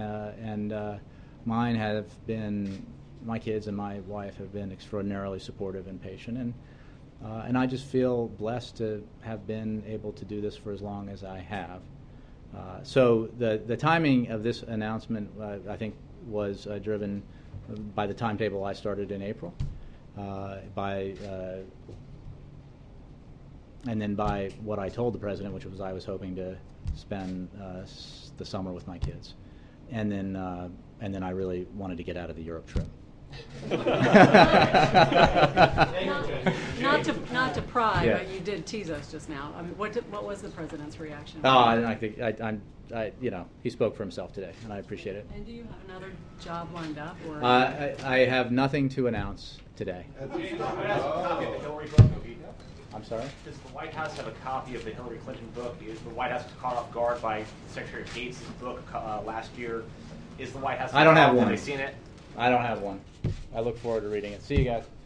mine have been, my kids and my wife have been extraordinarily supportive and patient, and I just feel blessed to have been able to do this for as long as I have. So the timing of this announcement, I think, was driven by the timetable I started in April, and then by what I told the President, which was I was hoping to spend the summer with my kids, and then I really wanted to get out of the Europe trip. Not to pry, Yeah. but you did tease us just now. I mean, what was the President's reaction? I think you know, he spoke for himself today, and I appreciate it. And do you have another job lined up, or? I have nothing to announce today. I'm sorry? Does the White House have a copy of the Hillary Clinton book? The White House was caught off guard by Secretary Gates' book last year. Is the White House? I don't have one. Have they seen it? I don't have one. I look forward to reading it. See you guys.